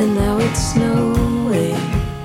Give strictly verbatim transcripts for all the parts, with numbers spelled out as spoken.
and now it's snowing.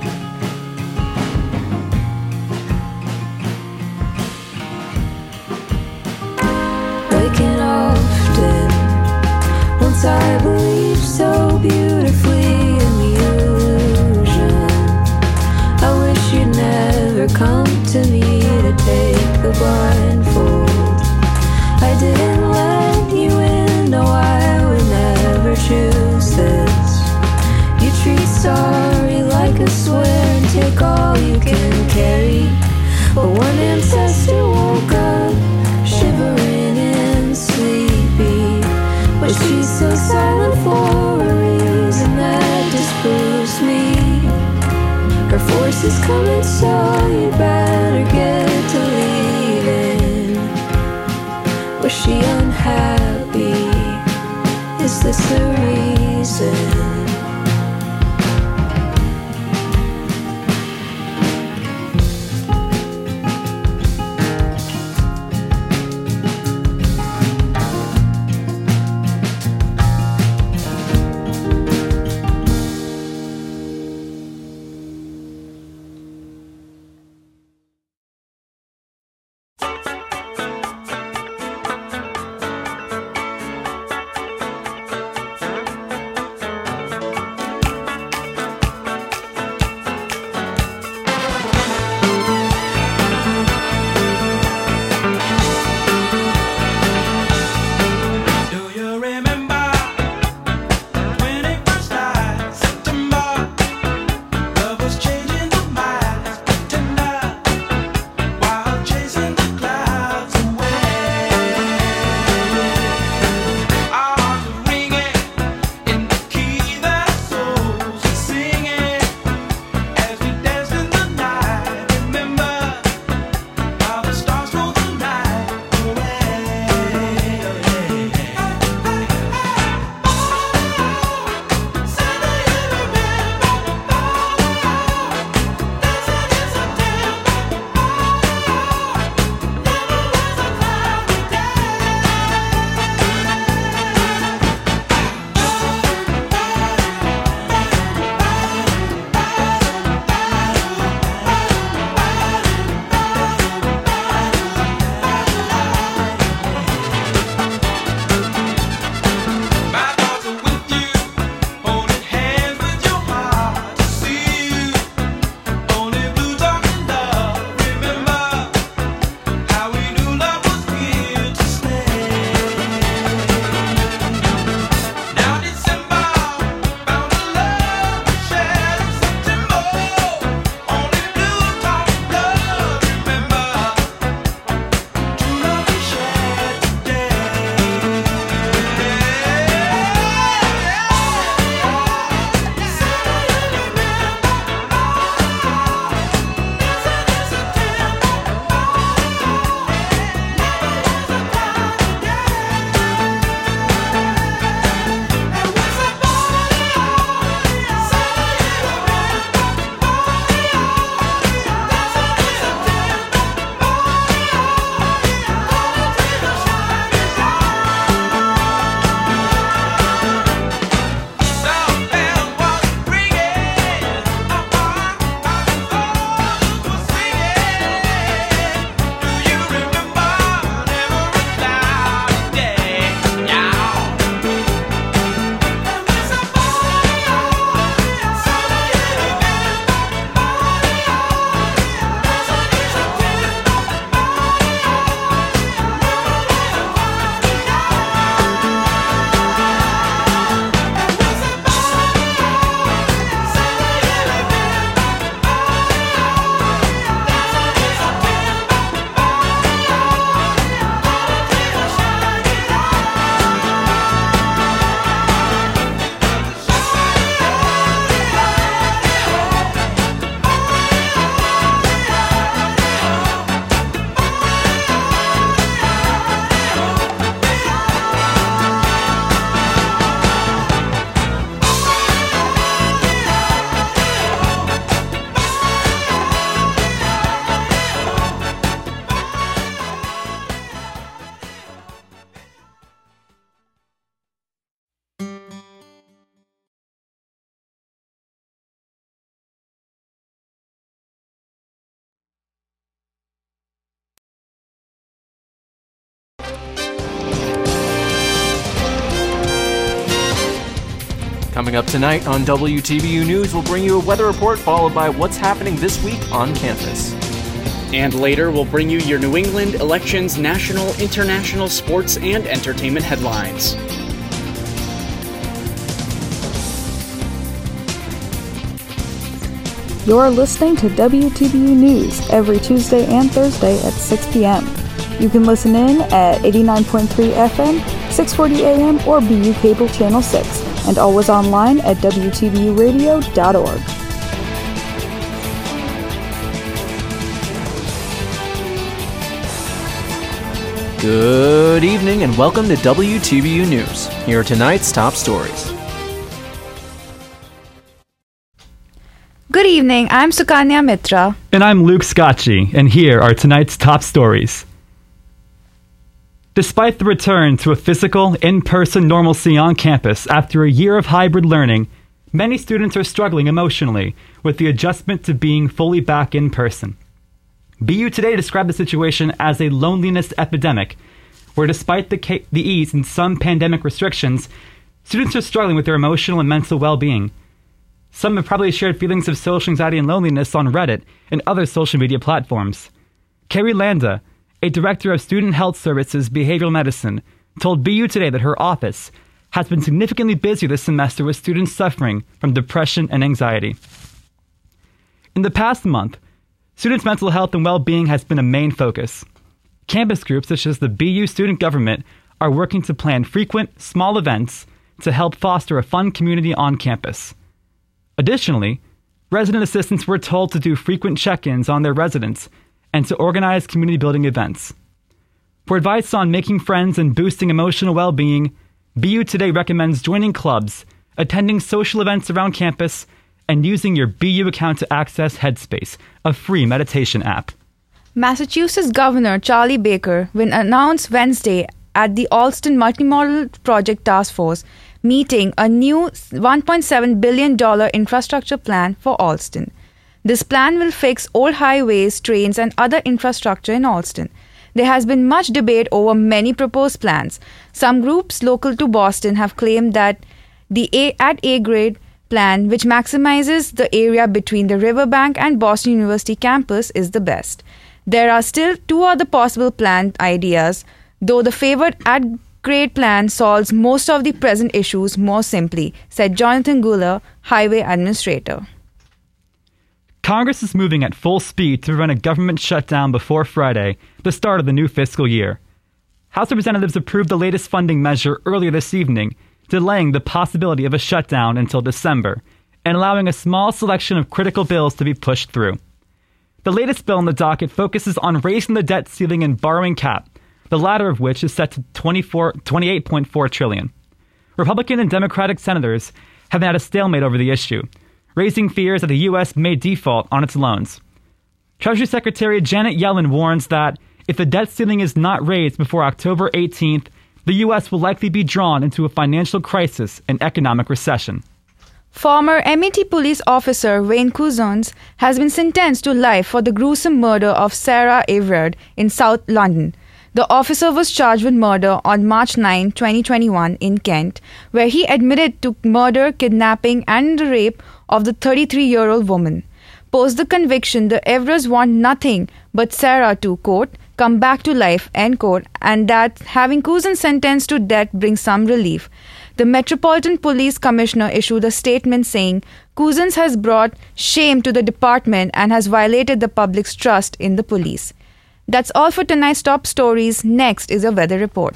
Waking often, once I believed so beautifully in the illusion. I wish you'd never come to me to take the blindfold. I didn't let you in, no, I would never choose this. You treat sorry like a swear and take all you can carry. But one ancestor woke up, shivering and sleepy. But she's so silent for a reason that disproves me. Her force is coming, so you better get to leaving. Was she unhappy? Is this the reason? Coming up tonight on W T B U News, we'll bring you a weather report followed by what's happening this week on campus. And later, we'll bring you your New England elections, national, international, sports, and entertainment headlines. You're listening to W T B U News every Tuesday and Thursday at six p.m. You can listen in at eighty-nine point three F M, six forty A M, or B U Cable Channel six, and always online at W T B U radio dot org. Good evening and welcome to W T B U News. Here are tonight's top stories. Good evening, I'm Sukanya Mitra. And I'm Luke Scotchy, and here are tonight's top stories. Despite the return to a physical, in-person normalcy on campus after a year of hybrid learning, many students are struggling emotionally with the adjustment to being fully back in person. B U Today described the situation as a loneliness epidemic, where despite the, ca- the ease in some pandemic restrictions, students are struggling with their emotional and mental well-being. Some have probably shared feelings of social anxiety and loneliness on Reddit and other social media platforms. Carrie Landa, a director of Student Health Services Behavioral Medicine, told B U Today that her office has been significantly busy this semester with students suffering from depression and anxiety. In the past month, students' mental health and well-being has been a main focus. Campus groups such as the B U Student Government are working to plan frequent, small events to help foster a fun community on campus. Additionally, resident assistants were told to do frequent check-ins on their residents and to organize community building events. For advice on making friends and boosting emotional well-being, B U Today recommends joining clubs, attending social events around campus, and using your B U account to access Headspace, a free meditation app. Massachusetts Governor Charlie Baker will announce Wednesday at the Allston Multimodal Project Task Force meeting a new one point seven billion dollars infrastructure plan for Allston. This plan will fix old highways, trains, and other infrastructure in Allston. There has been much debate over many proposed plans. Some groups local to Boston have claimed that the A at A grade plan, which maximizes the area between the riverbank and Boston University campus, is the best. There are still two other possible plan ideas, though the favored at grade plan solves most of the present issues more simply, said Jonathan Guler, Highway Administrator. Congress is moving at full speed to prevent a government shutdown before Friday, the start of the new fiscal year. House Representatives approved the latest funding measure earlier this evening, delaying the possibility of a shutdown until December, and allowing a small selection of critical bills to be pushed through. The latest bill on the docket focuses on raising the debt ceiling and borrowing cap, the latter of which is set to twenty-eight point four trillion dollars. Republican and Democratic senators have had a stalemate over the issue, raising fears that the U S may default on its loans. Treasury Secretary Janet Yellen warns that if the debt ceiling is not raised before October eighteenth, the U S will likely be drawn into a financial crisis and economic recession. Former M E T police officer Wayne Couzens has been sentenced to life for the gruesome murder of Sarah Everard in South London. The officer was charged with murder on March ninth, twenty twenty-one in Kent, where he admitted to murder, kidnapping, and the rape of the thirty-three-year-old woman. Post the conviction, the Everards want nothing but Sarah to, quote, come back to life, end quote, and that having Couzens sentenced to death brings some relief. The Metropolitan Police Commissioner issued a statement saying Couzens has brought shame to the department and has violated the public's trust in the police. That's all for tonight's top stories. Next is a weather report.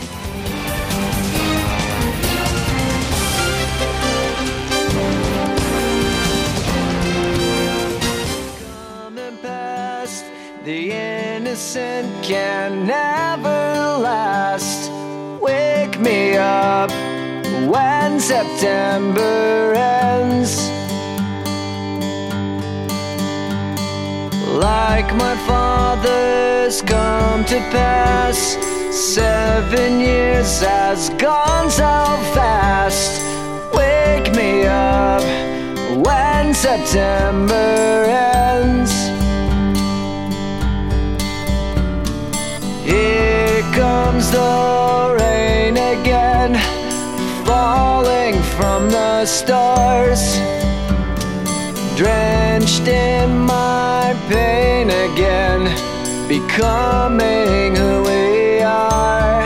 Coming past, the innocent can never last. Wake me up when September ends. Like my father's come to pass, seven years has gone so fast. Wake me up when September ends. Here comes the rain again, falling from the stars, drenched in my pain again, becoming who we are.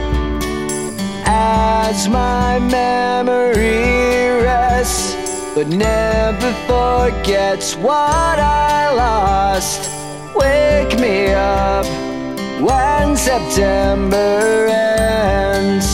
As my memory rests, but never forgets what I lost, wake me up when September ends.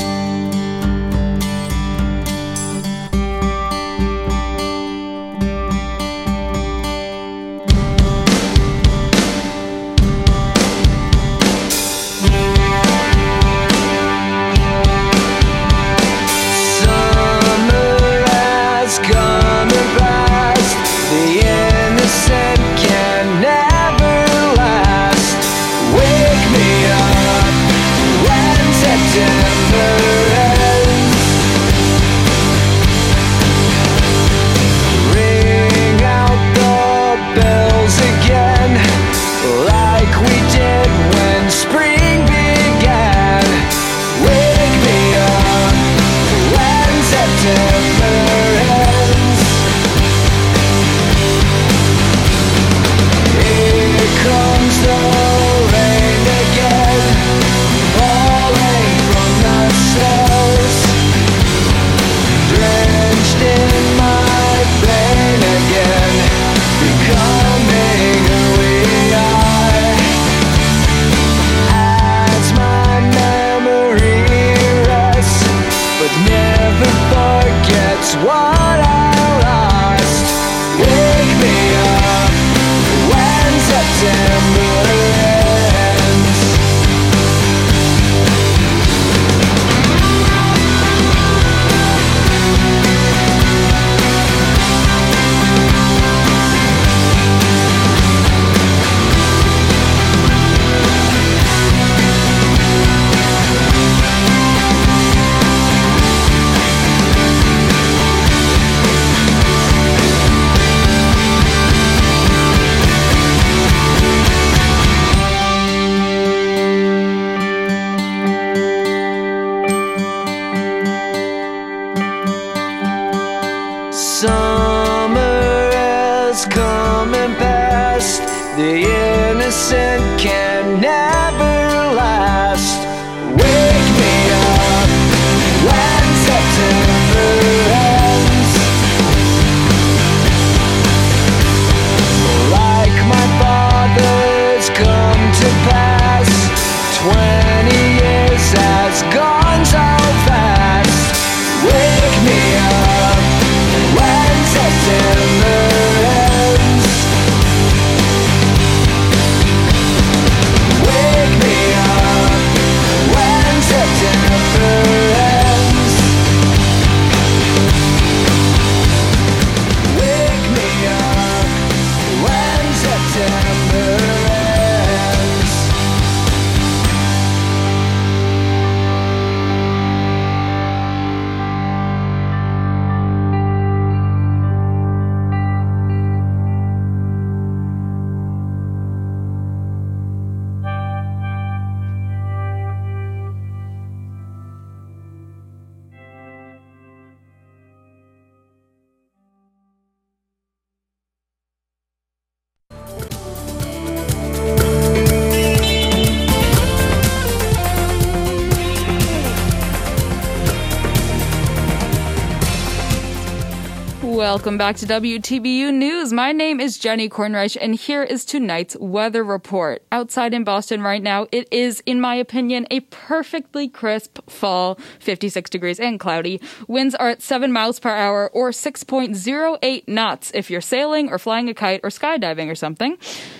Welcome back to W T B U News. My name is Jenny Kornreich, and here is tonight's weather report. Outside in Boston right now, it is, in my opinion, a perfectly crisp fall, fifty-six degrees and cloudy. Winds are at seven miles per hour or six point zero eight knots if you're sailing or flying a kite or skydiving or something.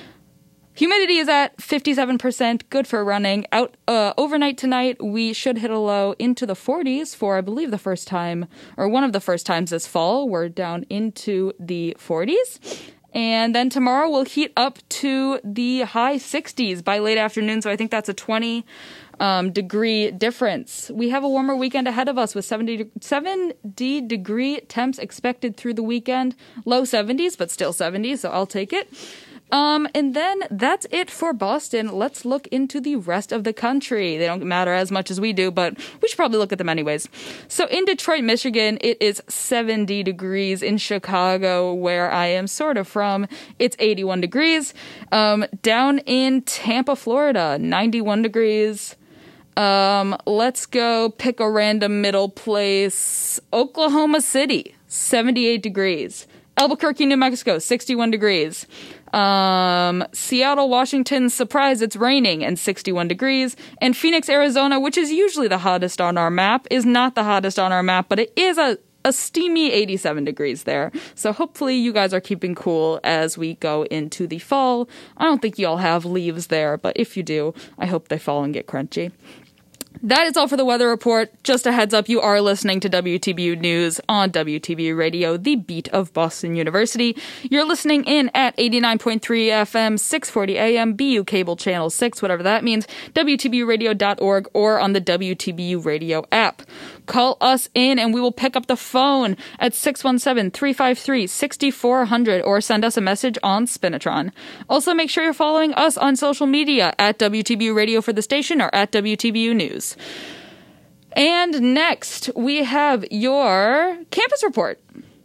Humidity is at fifty-seven percent, good for running. Out uh, overnight tonight, we should hit a low into the forties for, I believe, the first time, or one of the first times this fall. We're down into the forties. And then tomorrow we'll heat up to the high sixties by late afternoon, so I think that's a twenty um, degree difference. We have a warmer weekend ahead of us with seventy, seventy degree temps expected through the weekend. Low seventies, but still seventies, so I'll take it. Um, and then that's it for Boston. Let's look into the rest of the country. They don't matter as much as we do, but we should probably look at them anyways. So in Detroit, Michigan, it is seventy degrees. In Chicago, where I am sort of from, it's eighty-one degrees. Um, down in Tampa, Florida, ninety-one degrees. Um, let's go pick a random middle place. Oklahoma City, seventy-eight degrees. Albuquerque, New Mexico, sixty-one degrees. Um, Seattle, Washington, surprise, it's raining and sixty-one degrees. And Phoenix, Arizona, which is usually the hottest on our map, is not the hottest on our map, but it is a, a steamy eighty-seven degrees there. So hopefully you guys are keeping cool as we go into the fall. I don't think y'all have leaves there, but if you do, I hope they fall and get crunchy. That is all for the weather report. Just a heads up, you are listening to W T B U News on W T B U Radio, the beat of Boston University. You're listening in at eighty-nine point three F M, six forty A M, B U Cable Channel six, whatever that means, W T B U radio dot org, or on the W T B U Radio app. Call us in and we will pick up the phone at six one seven, three five three, six four zero zero or send us a message on Spinatron. Also, make sure you're following us on social media at W T B U Radio for the station or at W T B U News. And next, we have your campus report.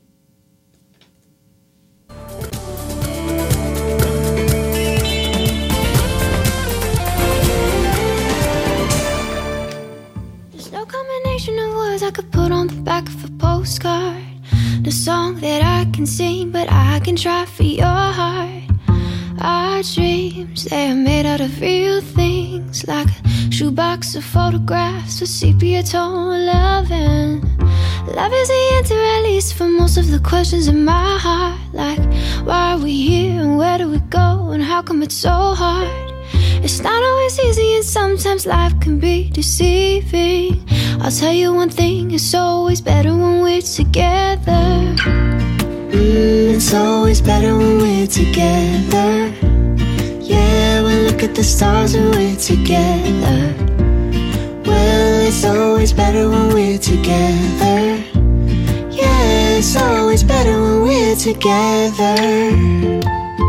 There's no combination of words I could put on the back of a postcard. The song that I can sing, but I can try for your heart. Our dreams, they are made out of real things, like a shoebox of photographs with sepia tone loving. Love is the answer, at least for most of the questions in my heart, like why are we here and where do we go and how come it's so hard? It's not always easy and sometimes life can be deceiving. I'll tell you one thing, it's always better when we're together. Mm, it's always better when we're together. Yeah, we'll look at the stars when we're together. Well, it's always better when we're together. Yeah, it's always better when we're together.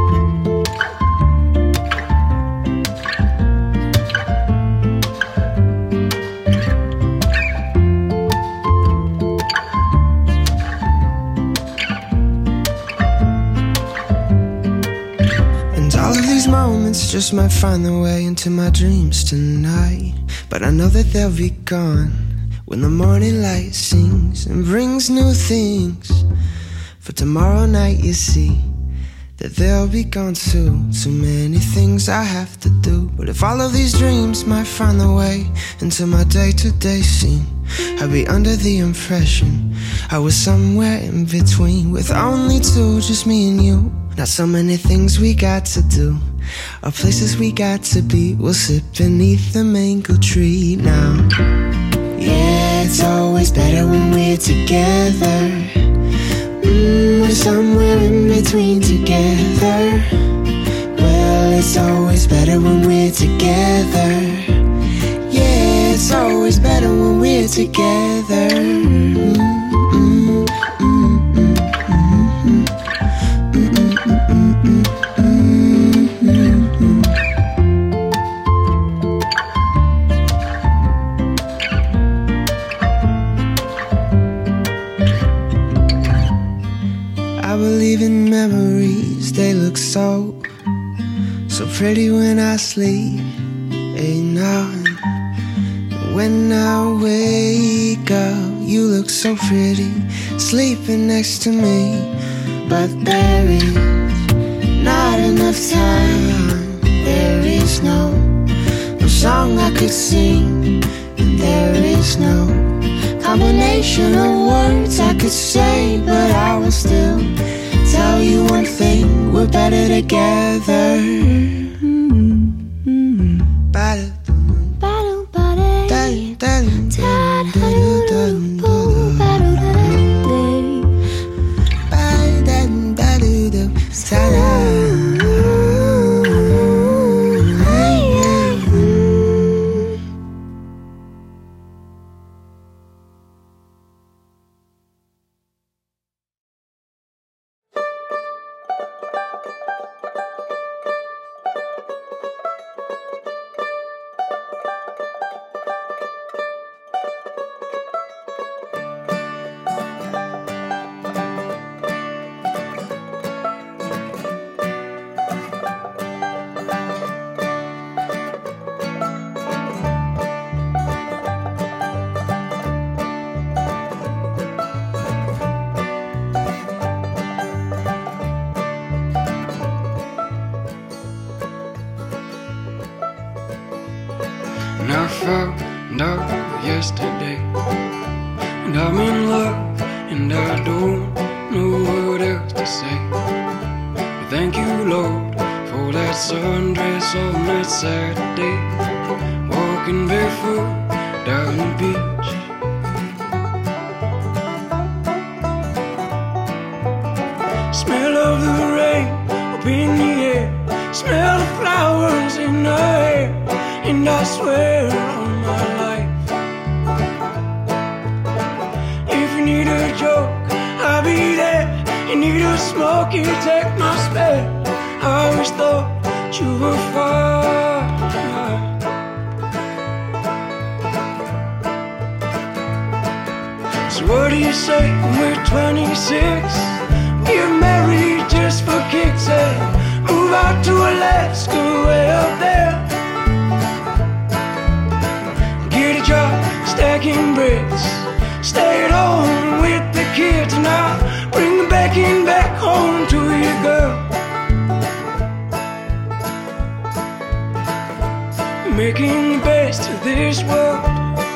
Moments just might find their way into my dreams tonight, but I know that they'll be gone when the morning light sings and brings new things. For tomorrow night you see that they'll be gone too. Too many things I have to do, but if all of these dreams might find their way into my day-to-day scene, I'd be under the impression I was somewhere in between, with only two, just me and you. Not so many things we got to do, or places we got to be. We'll sit beneath the mango tree now. Yeah, it's always better when we're together. Mm, we're somewhere in between together. Well, it's always better when we're together. Yeah, it's always better when we're together. Mm, mm, mm, mm, mm, mm. I believe in memories, they look so, so pretty when I sleep. Hey, now, when I wake up, you look so pretty, sleeping next to me. But there is not enough time, there is no, no song I could sing, and there is no combination of words I could say, but I will still tell you one thing, we're better together. Mm-hmm. Ba-da, ba-da, ba-da, da-da, da-da, da-da, found out yesterday. And I'm in love, and I don't know what else to say. But thank you, Lord, for that sundress on that Saturday. Walking barefoot down the beach. Smell of the rain up in the air. Smell the flowers in the air. And I swear on my life, if you need a joke, I'll be there. You need a smoke, you take my spare. I always thought you were fine. So what do you say when we're twenty-six? Get married just for kicks and move out to Alaska way up there. Get a job stacking bricks. Stay at home with the kids and I'll bring the bacon back home to you, girl. Making the best of this world.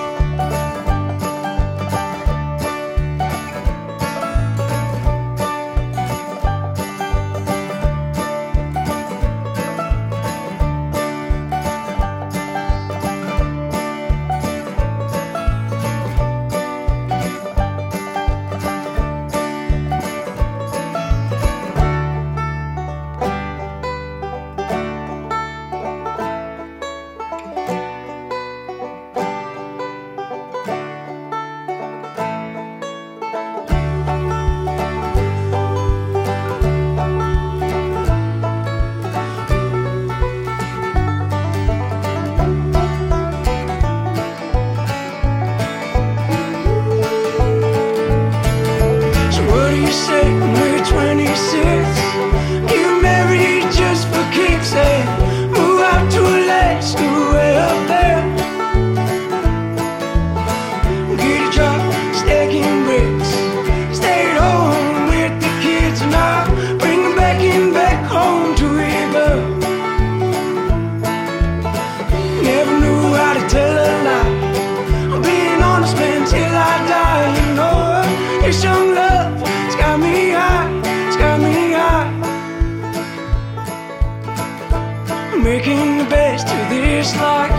Making the best of this life.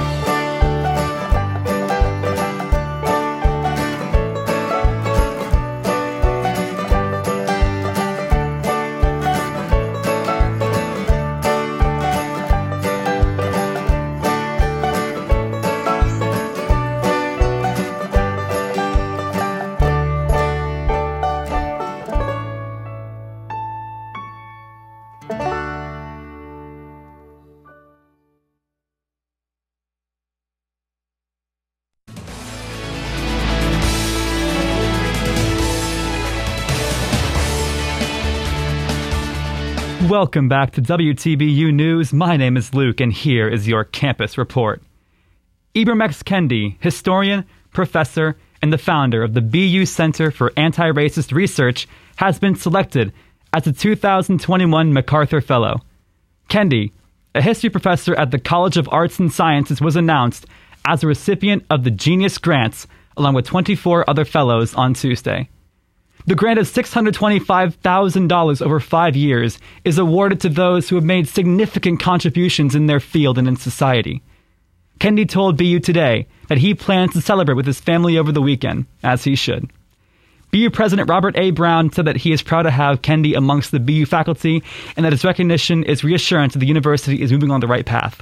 Welcome back to W T B U News. My name is Luke, and here is your campus report. Ibram X. Kendi, historian, professor, and the founder of the B U Center for Anti-Racist Research, has been selected as a two thousand twenty-one MacArthur Fellow. Kendi, a history professor at the College of Arts and Sciences, was announced as a recipient of the Genius Grants, along with twenty-four other fellows on Tuesday. The grant of six hundred twenty-five thousand dollars over five years is awarded to those who have made significant contributions in their field and in society. Kendi told B U Today that he plans to celebrate with his family over the weekend, as he should. B U President Robert A. Brown said that he is proud to have Kendi amongst the B U faculty and that his recognition is reassurance that the university is moving on the right path.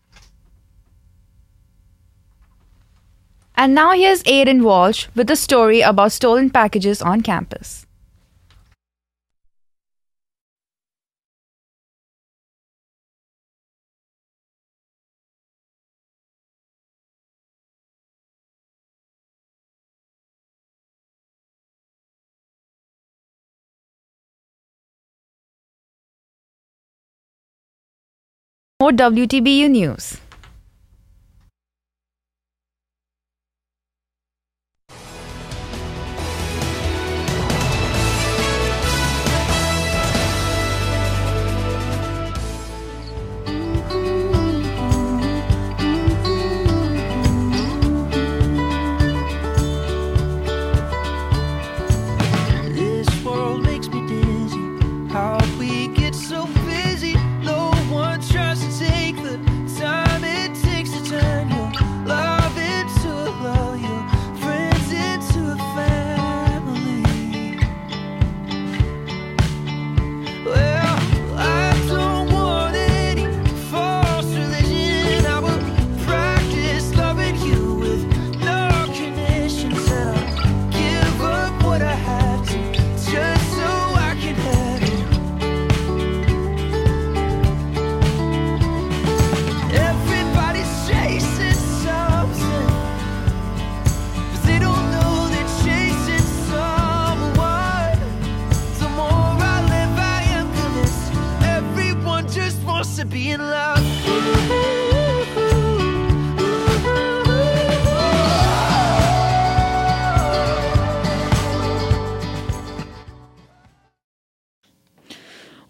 And now here's Aidan Walsh with a story about stolen packages on campus. More W T B U News.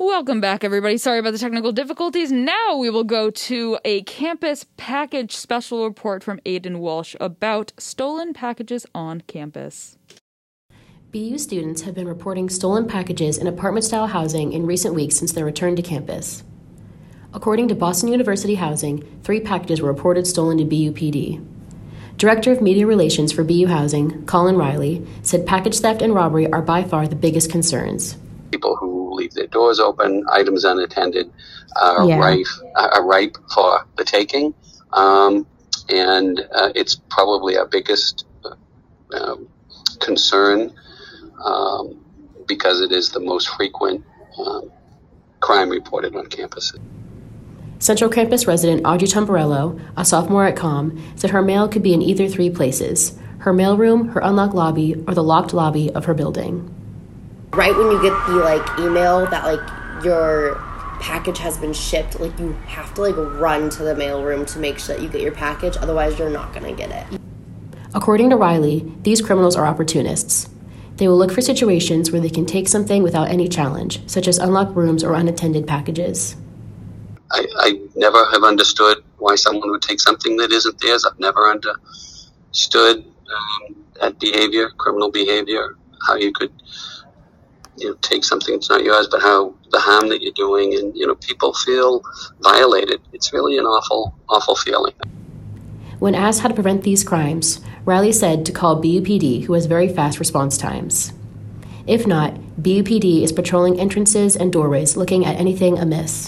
Welcome back, everybody. Sorry about the technical difficulties. Now we will go to a campus package special report from Aidan Walsh about stolen packages on campus. B U students have been reporting stolen packages in apartment-style housing in recent weeks since their return to campus. According to Boston University Housing, three packages were reported stolen to B U P D. Director of Media Relations for B U Housing, Colin Riley, said package theft and robbery are by far the biggest concerns. People who leave their doors open, items unattended, are, Yeah. rife, are ripe for the taking. Um, and uh, it's probably our biggest uh, concern um, because it is the most frequent um, crime reported on campuses. Central Campus resident Audrey Tombarello, a sophomore at COM, said her mail could be in either three places: her mailroom, her unlocked lobby, or the locked lobby of her building. Right when you get the like email that like your package has been shipped, like you have to like run to the mailroom to make sure that you get your package, otherwise you're not going to get it. According to Riley, these criminals are opportunists. They will look for situations where they can take something without any challenge, such as unlocked rooms or unattended packages. I, I never have understood why someone would take something that isn't theirs. I've never understood um, that behavior, criminal behavior, how you could, you know, take something that's not yours, but how the harm that you're doing, and, you know, people feel violated. It's really an awful, awful feeling. When asked how to prevent these crimes, Riley said to call B U P D, who has very fast response times. If not, B U P D is patrolling entrances and doorways looking at anything amiss.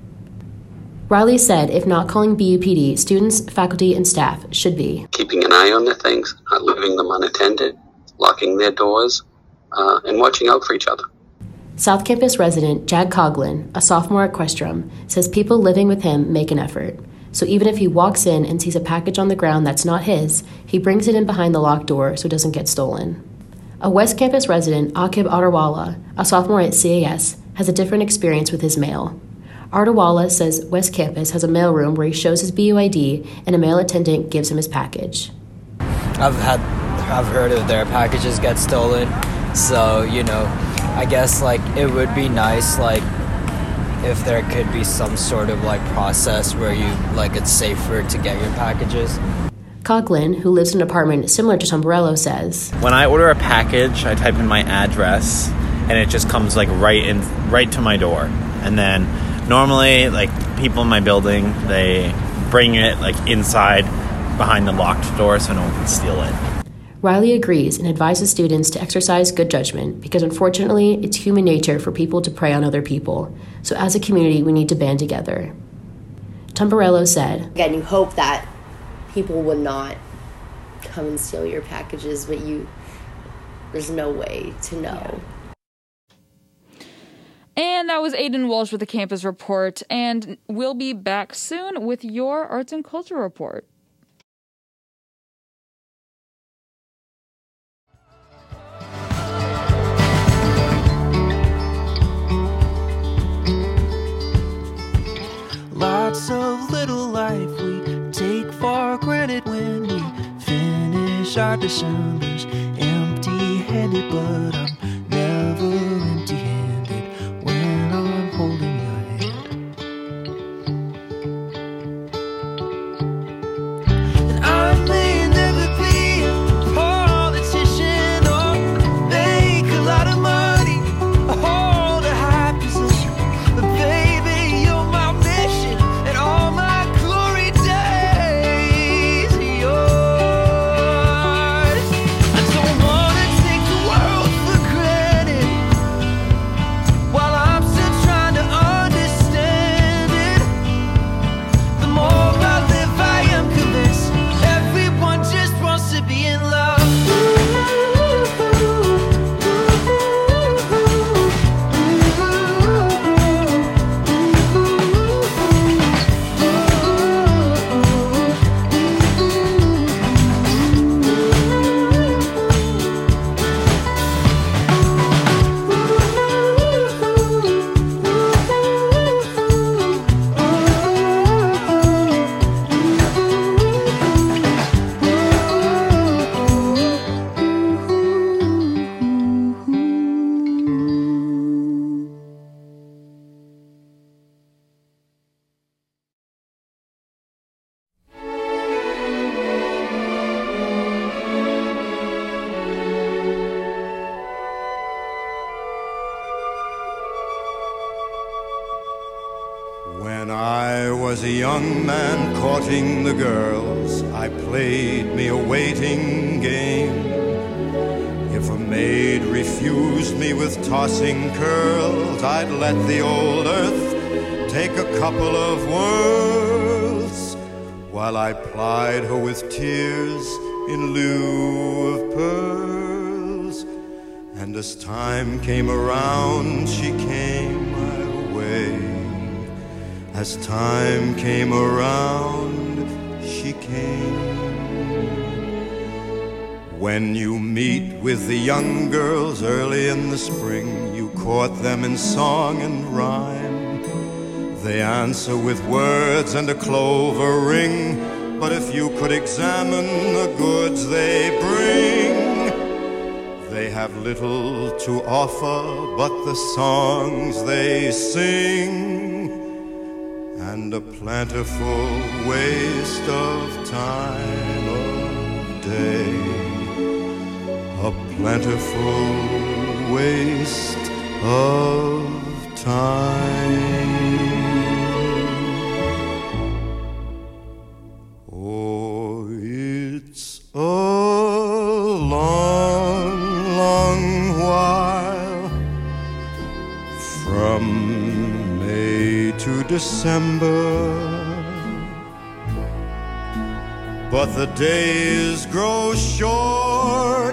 Riley said if not calling B U P D, students, faculty, and staff should be keeping an eye on their things, not leaving them unattended, locking their doors, uh, and watching out for each other. South Campus resident Jag Coughlin, a sophomore at Questrom, says people living with him make an effort. So even if he walks in and sees a package on the ground that's not his, he brings it in behind the locked door so it doesn't get stolen. A West Campus resident, Akib Adarwala, a sophomore at C A S, has a different experience with his mail. Ardawala says West Campus has a mailroom where he shows his B U I D and a mail attendant gives him his package. I've had, I've heard of their packages get stolen, so, you know, I guess, like, it would be nice, like, if there could be some sort of, like, process where you, like, it's safer to get your packages. Coughlin, who lives in an apartment similar to Tombarello, says, when I order a package, I type in my address, and it just comes, like, right in, right to my door, and then normally, like, people in my building, they bring it, like, inside behind the locked door so no one can steal it. Riley agrees and advises students to exercise good judgment because, unfortunately, it's human nature for people to prey on other people. So as a community, we need to band together. Tombarello said, Again, you hope that people would not come and steal your packages, but you, there's no way to know. And that was Aidan Walsh with the Campus Report, and we'll be back soon with your Arts and Culture Report. Lots of little life we take for granted when we finish our Decembers empty-handed, but I'm never empty-handed when I'm holding your hand. And I may never be a politician or make a lot of money or hold a high position, but baby, you're my mission and all my glory days are yours. I don't wanna take the world for was a young man courting the girls, I played me a waiting game. If a maid refused me with tossing curls, I'd let the old earth take a couple of whirls, while I plied her with tears in lieu of pearls. And as time came around, she came my way. As time came around, she came. When you meet with the young girls early in the spring, you court them in song and rhyme. They answer with words and a clover ring, but if you could examine the goods they bring, they have little to offer but the songs they sing, and a plentiful waste of time of day, a plentiful waste of time. Oh, it's a long, long while from May to December, but the days grow short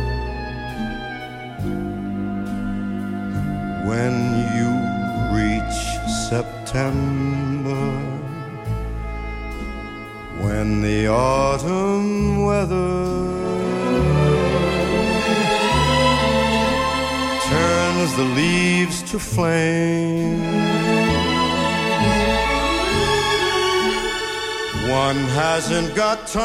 when you reach September, when the autumn weather turns the leaves to flame. One hasn't got time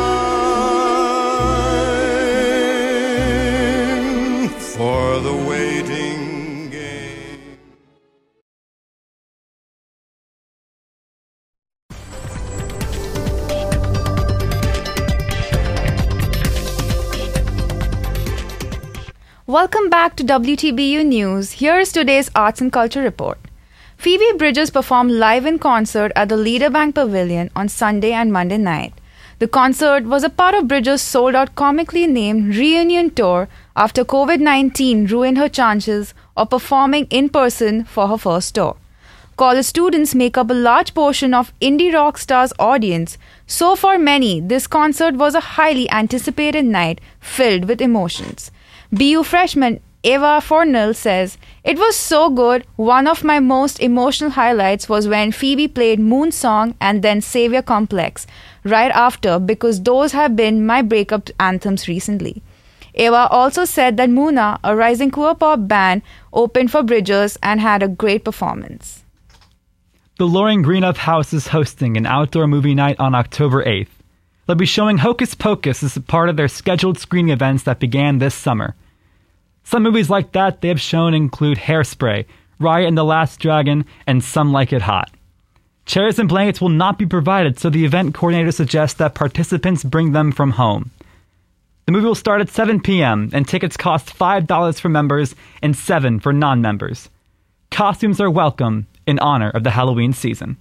for the waiting game. Welcome back to W T B U News. Here is today's Arts and Culture Report. Phoebe Bridgers performed live in concert at the Leaderbank Pavilion on Sunday and Monday night. The concert was a part of Bridgers' sold-out comically named Reunion Tour after COVID nineteen ruined her chances of performing in person for her first tour. College students make up a large portion of indie rock stars' audience, so for many, this concert was a highly anticipated night filled with emotions. B U freshman Eva Fornell says, "It was so good. One of my most emotional highlights was when Phoebe played Moon Song and then Savior Complex right after, because those have been my breakup anthems recently." Eva also said that Moona, a rising queer pop band, opened for Bridgers and had a great performance. The Loring Greenup House is hosting an outdoor movie night on October eighth. They'll be showing Hocus Pocus as a part of their scheduled screening events that began this summer. Some movies like that they have shown include Hairspray, Riot and the Last Dragon, and Some Like It Hot. Chairs and blankets will not be provided, so the event coordinator suggests that participants bring them from home. The movie will start at seven p.m., and tickets cost five dollars for members and seven dollars for non-members. Costumes are welcome in honor of the Halloween season.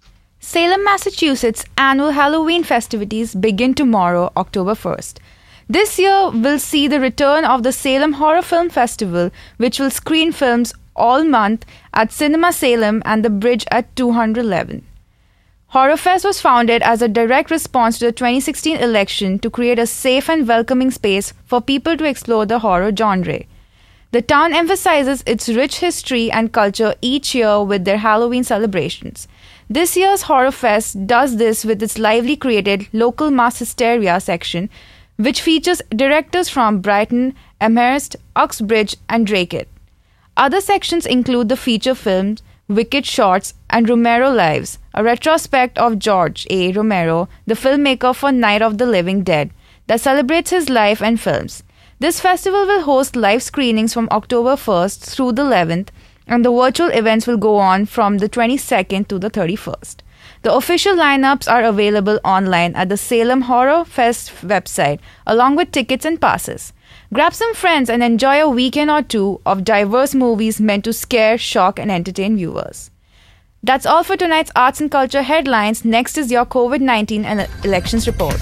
Salem, Massachusetts' annual Halloween festivities begin tomorrow, October first. This year will see the return of the Salem Horror Film Festival, which will screen films all month at Cinema Salem and the Bridge at two eleven. HorrorFest was founded as a direct response to the twenty sixteen election to create a safe and welcoming space for people to explore the horror genre. The town emphasizes its rich history and culture each year with their Halloween celebrations. This year's HorrorFest does this with its lively created Local Mass Hysteria section, which features directors from Brighton, Amherst, Uxbridge, and Drake. Other sections include the feature films Wicked Shorts and Romero Lives, a retrospect of George A. Romero, the filmmaker for Night of the Living Dead, that celebrates his life and films. This festival will host live screenings from October first through the eleventh, and the virtual events will go on from the twenty-second to the thirty-first. The official lineups are available online at the Salem Horror Fest website, along with tickets and passes. Grab some friends and enjoy a weekend or two of diverse movies meant to scare, shock, and entertain viewers. That's all for tonight's Arts and Culture headlines. Next is your COVID nineteen and elections report.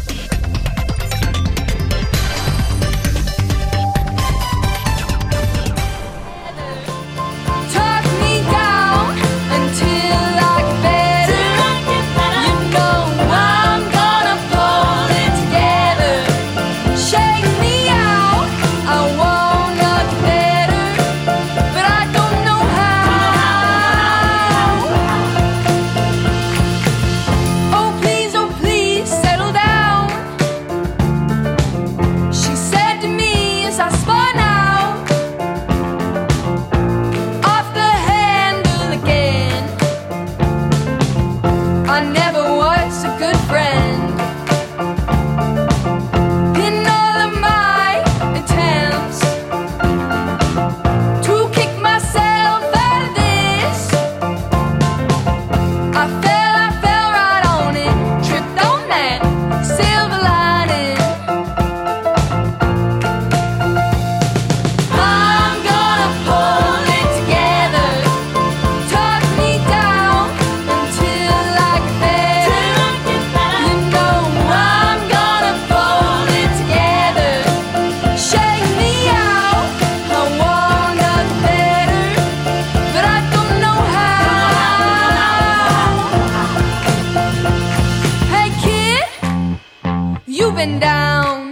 been down.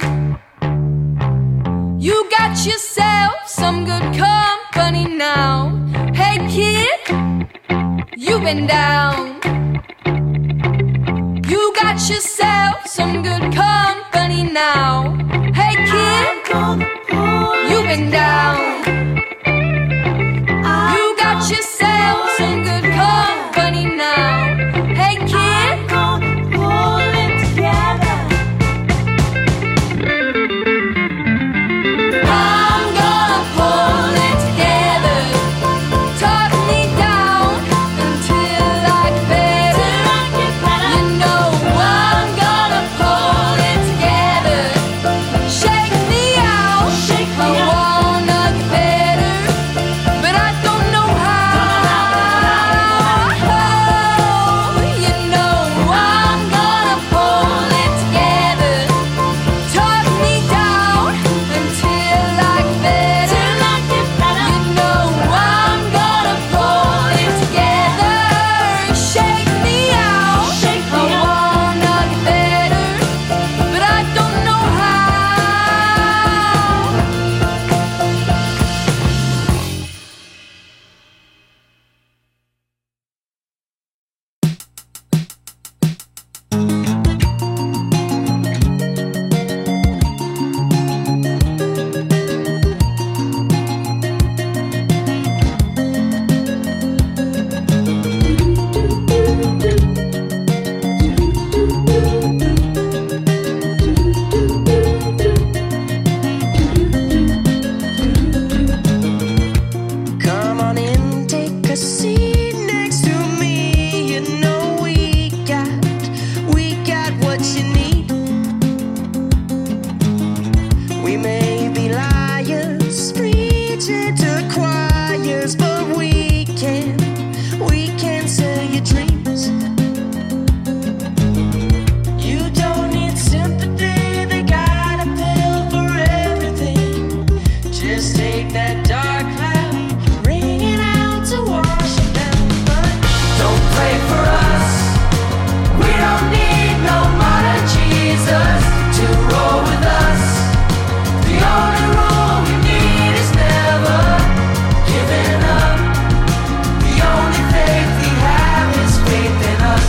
You got yourself some good company now. Hey kid, you been down. You got yourself some good company now. Hey kid, you been down. You got yourself some good company now. Hey kid, pull it together. I'm gonna pull it together. Talk me down until I get better. You know I'm gonna pull it together. Shake me out. I wanna get better, but I don't know how. You know I'm gonna pull it together. Talk me down until I get better. You know I'm gonna pull it together. Shake me out. I wanna get better, but I don't know how. Come on in, take a seat next to me. You know we got, we got what you need. We may be liars, preaching to choirs, but we can, we can sell your dreams. You don't need sympathy, they got a pill for everything. Just take that dark cloud, bring it out to wash it down. But don't pray for us. We don't need no modern Jesus to roll with us. The only rule we need is never giving up. The only faith we have is faith in us.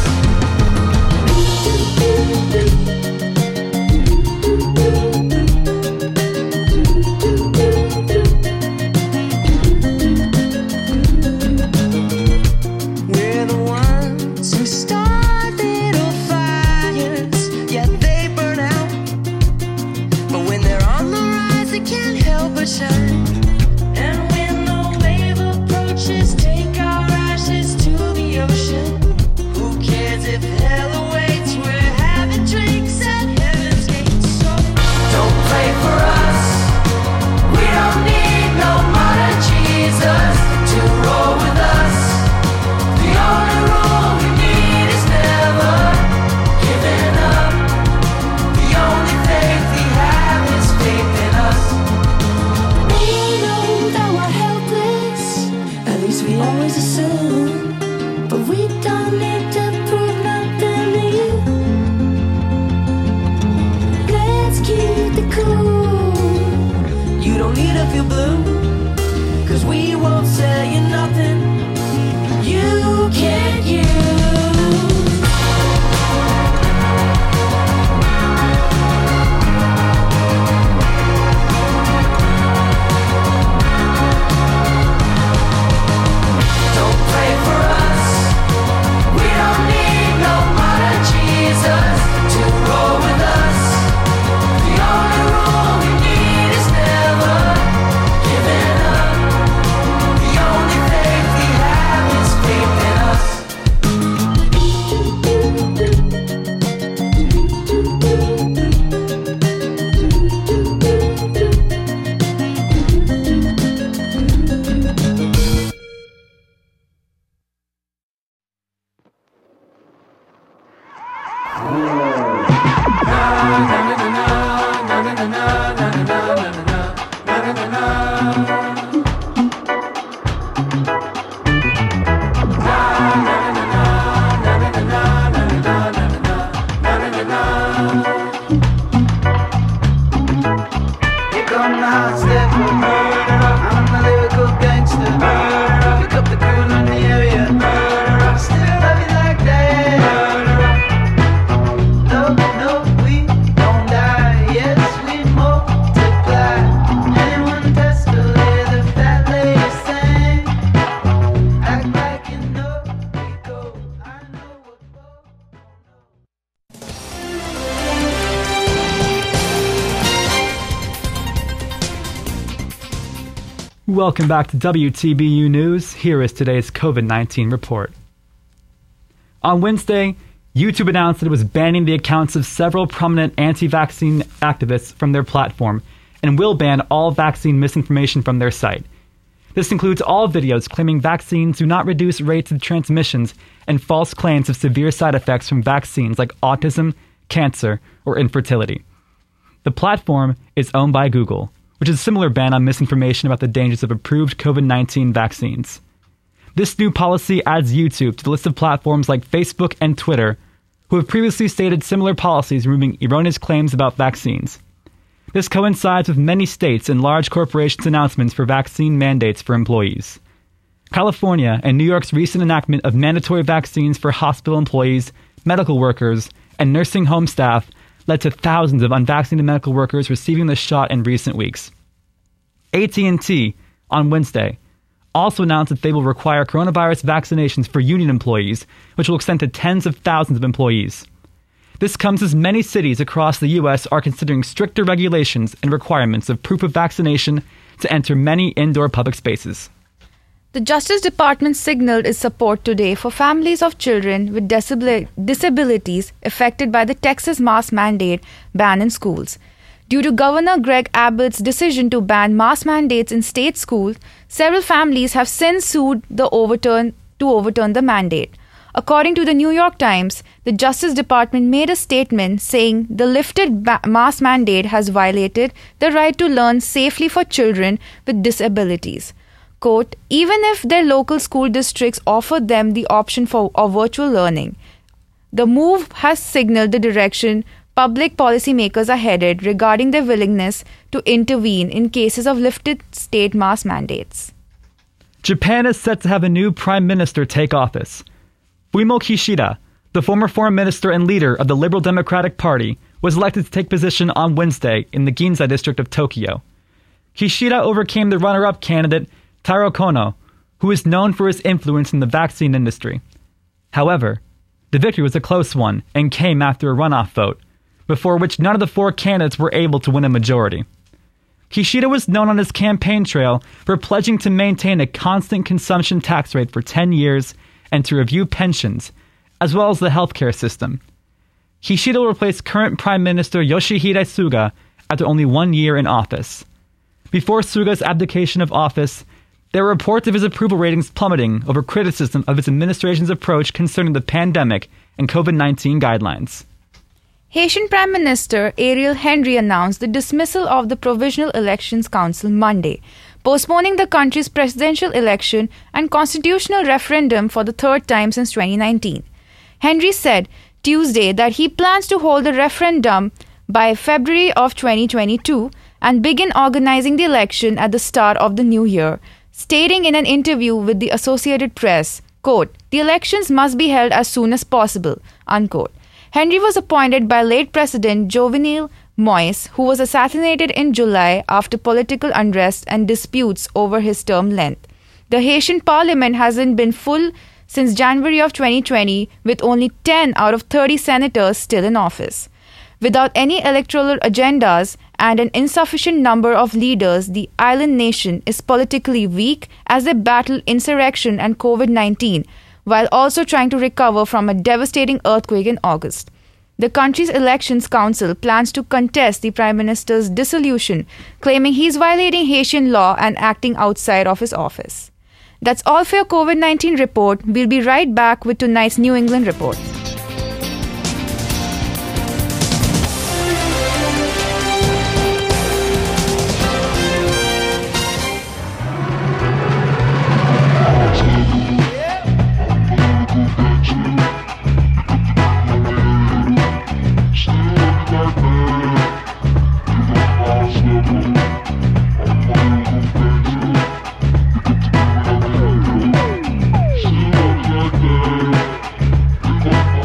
Welcome back to W T B U News. Here is today's COVID nineteen report. On Wednesday, YouTube announced that it was banning the accounts of several prominent anti-vaccine activists from their platform and will ban all vaccine misinformation from their site. This includes all videos claiming vaccines do not reduce rates of transmissions and false claims of severe side effects from vaccines like autism, cancer, or infertility. The platform is owned by Google, which is a similar ban on misinformation about the dangers of approved COVID nineteen vaccines. This new policy adds YouTube to the list of platforms like Facebook and Twitter, who have previously stated similar policies removing erroneous claims about vaccines. This coincides with many states and large corporations' announcements for vaccine mandates for employees. California and New York's recent enactment of mandatory vaccines for hospital employees, medical workers, and nursing home staff led to thousands of unvaccinated medical workers receiving the shot in recent weeks. A T and T, on Wednesday, also announced that they will require coronavirus vaccinations for union employees, which will extend to tens of thousands of employees. This comes as many cities across the U S are considering stricter regulations and requirements of proof of vaccination to enter many indoor public spaces. The Justice Department signaled its support today for families of children with disabili- disabilities affected by the Texas mask mandate ban in schools. Due to Governor Greg Abbott's decision to ban mask mandates in state schools, several families have since sued the overturn to overturn the mandate. According to the New York Times, the Justice Department made a statement saying the lifted ba- mask mandate has violated the right to learn safely for children with disabilities. Quote, even if their local school districts offer them the option for of virtual learning, the move has signaled the direction public policymakers are headed regarding their willingness to intervene in cases of lifted state mask mandates. Japan is set to have a new prime minister take office. Fumio Kishida, the former foreign minister and leader of the Liberal Democratic Party, was elected to take position on Wednesday in the Ginza district of Tokyo. Kishida overcame the runner-up candidate Taro Kono, who is known for his influence in the vaccine industry. However, the victory was a close one and came after a runoff vote, before which none of the four candidates were able to win a majority. Kishida was known on his campaign trail for pledging to maintain a constant consumption tax rate for ten years and to review pensions, as well as the healthcare system. Kishida will replace current Prime Minister Yoshihide Suga after only one year in office. Before Suga's abdication of office, there were reports of his approval ratings plummeting over criticism of his administration's approach concerning the pandemic and COVID nineteen guidelines. Haitian Prime Minister Ariel Henry announced the dismissal of the Provisional Elections Council Monday, postponing the country's presidential election and constitutional referendum for the third time since twenty nineteen. Henry said Tuesday that he plans to hold a referendum by February of twenty twenty-two and begin organizing the election at the start of the new year, stating in an interview with the Associated Press, quote, the elections must be held as soon as possible, unquote. Henry was appointed by late President Jovenel Moïse, who was assassinated in July after political unrest and disputes over his term length. The Haitian parliament hasn't been full since January of twenty twenty, with only ten out of thirty senators still in office. Without any electoral agendas and an insufficient number of leaders, the island nation is politically weak as they battle insurrection and COVID nineteen, while also trying to recover from a devastating earthquake in August. The country's elections council plans to contest the prime minister's dissolution, claiming he's violating Haitian law and acting outside of his office. That's all for your COVID nineteen report. We'll be right back with tonight's New England report. Thank you.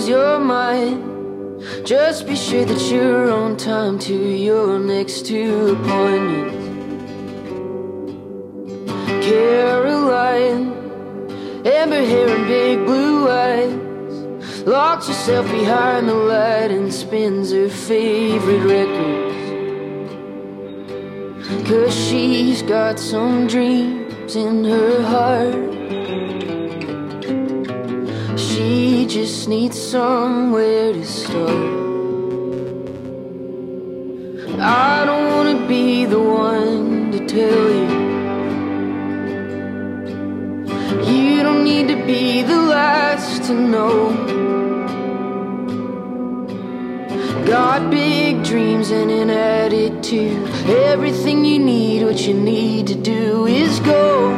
as you're mine. Just be sure that you're on time to your next two appointments. Caroline, amber hair and big blue eyes, locks herself behind the light and spins her favorite records. 'Cause she's got some dreams in her heart. She just needs somewhere to start. I don't wanna be the one to tell you. You don't need to be the last to know. Got big dreams and an attitude. Everything you need, what you need to do is go.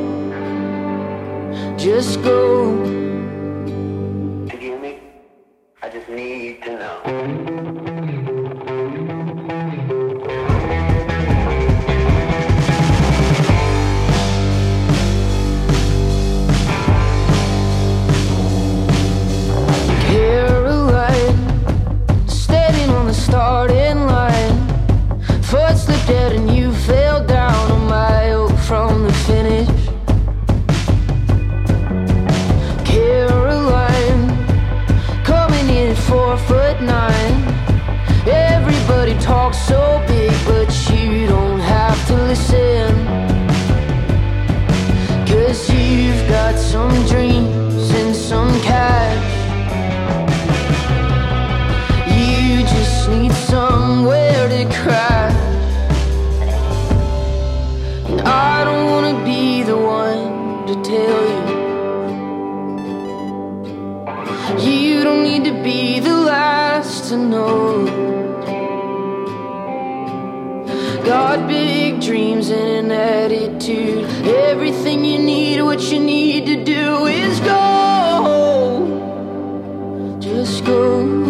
Just go. Forgive me, I just need to know. Starting line, foot slipped dead and you fell down a mile from the finish. Caroline, coming in at four foot nine. Everybody talks so big, but you don't have to listen. 'Cause you've got some dreams and some cash. Need somewhere to cry. And I don't wanna be the one to tell you. You don't need to be the last to know. Got big dreams and an attitude. Everything you need, what you need to do is go. Just go.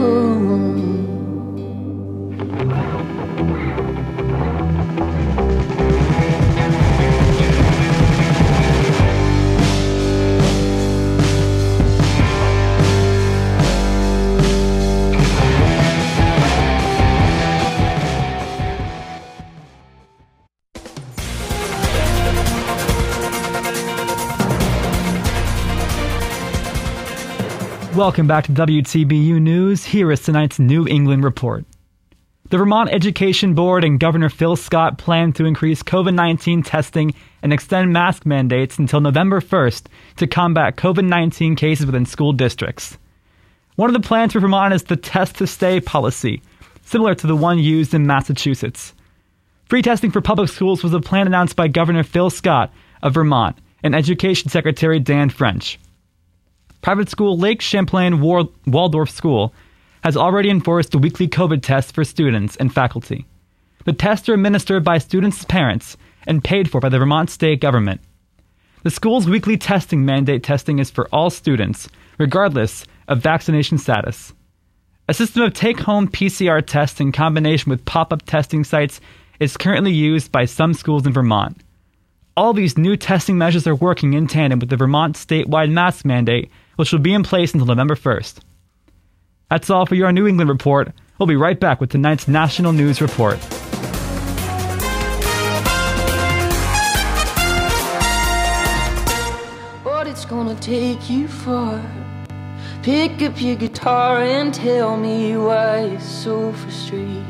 Welcome back to W T B U News. Here is tonight's New England Report. The Vermont Education Board and Governor Phil Scott plan to increase COVID nineteen testing and extend mask mandates until November first to combat COVID nineteen cases within school districts. One of the plans for Vermont is the Test to Stay policy, similar to the one used in Massachusetts. Free testing for public schools was a plan announced by Governor Phil Scott of Vermont and Education Secretary Dan French. Private school Lake Champlain Waldorf School has already enforced a weekly COVID test for students and faculty. The tests are administered by students' parents and paid for by the Vermont state government. The school's weekly testing mandate testing is for all students, regardless of vaccination status. A system of take-home P C R tests in combination with pop-up testing sites is currently used by some schools in Vermont. All these new testing measures are working in tandem with the Vermont statewide mask mandate, which will be in place until November first. That's all for your New England Report. We'll be right back with tonight's National News Report. But it's gonna take you far. Pick up your guitar and tell me why you're so frustrated.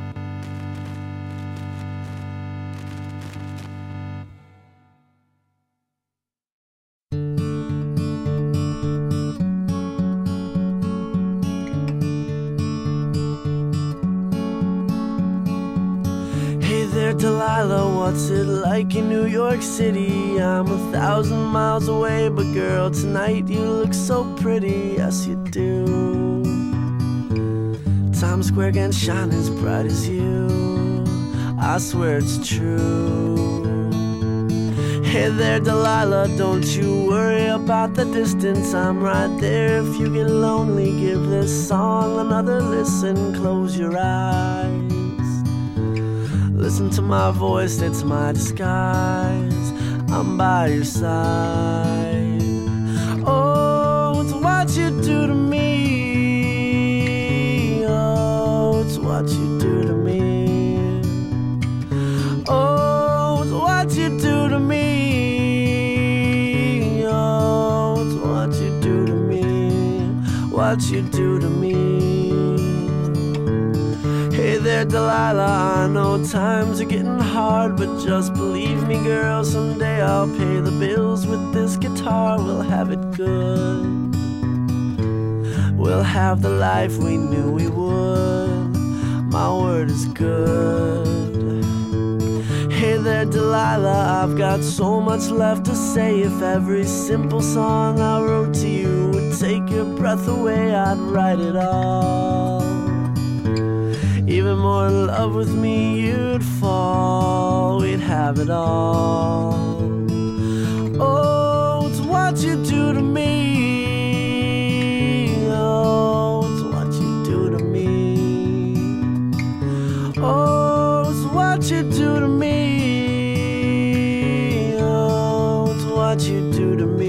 Delilah, what's it like in New York City? I'm a thousand miles away, but girl, tonight you look so pretty, yes you do. Times Square can shine as bright as you, I swear it's true. Hey there, Delilah, don't you worry about the distance, I'm right there. If you get lonely, give this song another listen, close your eyes. Listen to my voice, it's my disguise, I'm by your side. Oh, it's what you do to me what you do to me. Hey there, Delilah, I know times are getting hard, but just believe me, girl, someday I'll pay the bills with this guitar. We'll have it good. We'll have the life we knew we would. My word is good. Hey there, Delilah, I've got so much left to say. If every simple song I wrote to you would take your breath away, I'd write it all. Even more in love with me, you'd fall. We'd have it all. Oh, it's what you do to me. Oh, it's what you do to me. Oh, it's what you do to me. Oh, it's what you do to me.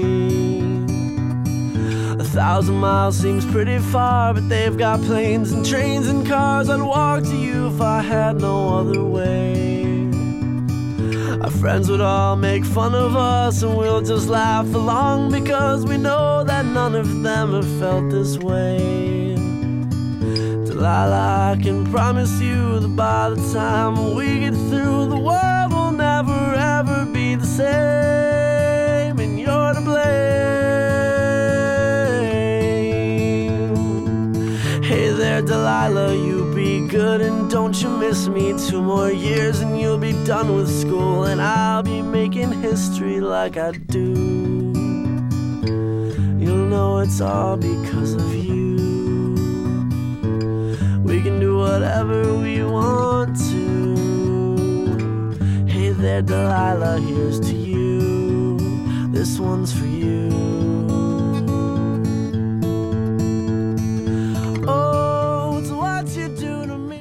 A thousand miles seems pretty far, but they've got planes and trains and cars. I'd walk to you if I had no other way. Our friends would all make fun of us, and we'll just laugh along, because we know that none of them have felt this way. Delilah, I can promise you that by the time we get through, the world will never ever be the same, and you're to blame. Hey there, Delilah, you be good and don't you miss me. Two more years and you'll be done with school, and I'll be making history like I do. You'll know it's all because of you. We can do whatever we want to. Hey there, Delilah, here's to you. This one's for you. Oh, it's what you do to me.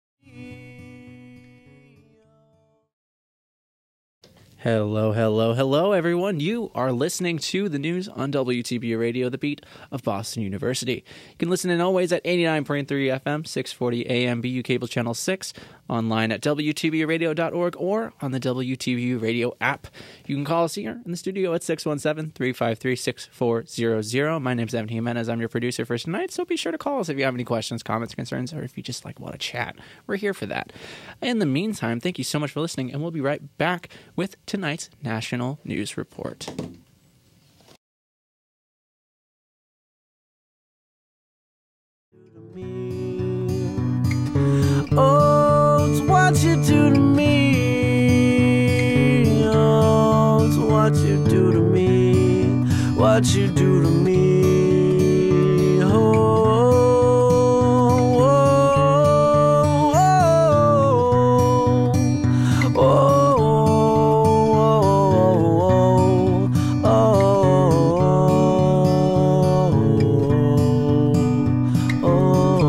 Hello, hello, hello, everyone. You are listening to the news on W T B U Radio, the beat of Boston University. You can listen in always at eighty-nine point three F M, six forty A M B U Cable Channel six, online at W T B U radio dot org, or on the W T B U Radio app. You can call us here in the studio at six one seven, three five three, six four zero zero. My name's Evan Jimenez. I'm your producer for tonight, so be sure to call us if you have any questions, comments, concerns, or if you just like want to chat. We're here for that. In the meantime, thank you so much for listening, and we'll be right back with tonight's National News Report. Oh, it's what you do to me. Oh, it's what you do to me. What you do to me. Oh, oh, oh, oh, oh, oh, oh, oh.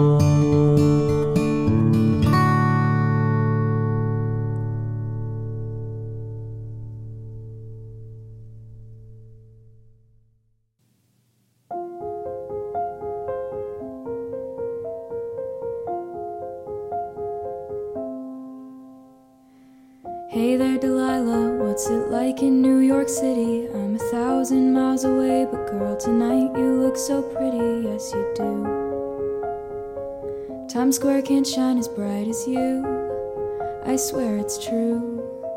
Hey there, Delilah, what's it like in New York City? I'm a thousand miles away, but girl, tonight you look so pretty, yes you do. Times Square can't shine as bright as you, I swear it's true.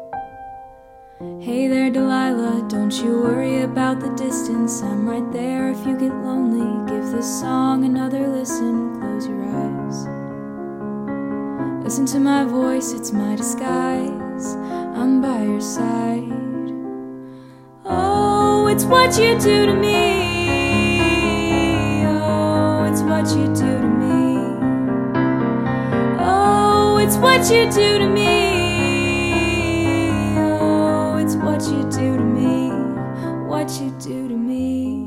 Hey there, Delilah, don't you worry about the distance, I'm right there if you get lonely. Give this song another listen, close your eyes. Listen to my voice, it's my disguise, I'm by your side. Oh, it's what you do to me. Oh, it's what you do to me. Oh, it's what you do to me. Oh, it's what you do to me. What you do to me.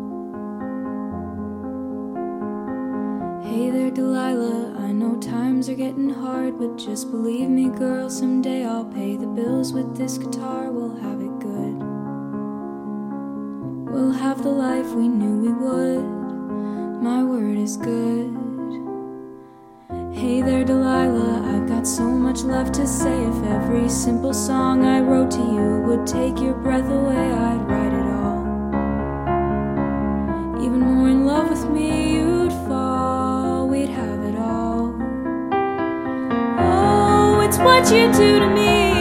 Hey there, Delilah, I know times are getting hard, but just believe me, girl, someday I'll pay the bills with this guitar. We'll have it good. We'll have the life we knew we would. My word is good. Hey there, Delilah, I've got so much left to say. If every simple song I wrote to you would take your breath away, I'd write it all. Even more in love with me, what you do to me.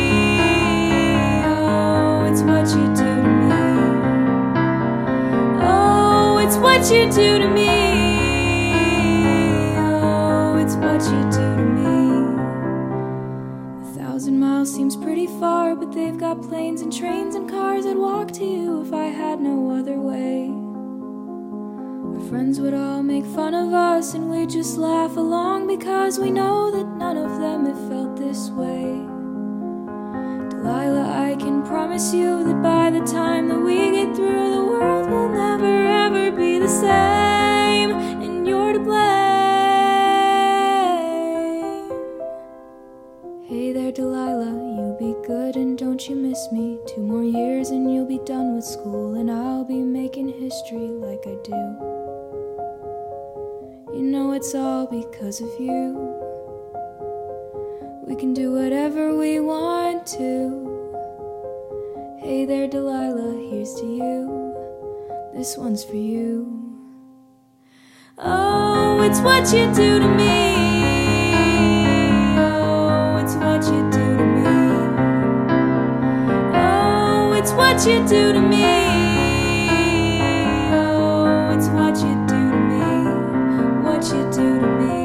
Oh, it's what you do to me. Oh, it's what you do to me. Oh, it's what you do to me. A thousand miles seems pretty far, but they've got planes and trains and cars. I'd walk to you if I had no other way. Our friends would all make fun of us, and we'd just laugh along, because we know that none of them have felt this way. Delilah, I can promise you that by the time that we get through, the world will never ever be the same, and you're to blame. Hey there, Delilah, you be good and don't you miss me. Two more years and you'll be done with school, and I'll be making history like I do. You know it's all because of you. We can do whatever we want to. Hey there, Delilah, here's to you. This one's for you. Oh, it's what you do to me. Oh, it's what you do to me. Oh, it's what you do to me. Oh, it's what you do to me. What you do to me.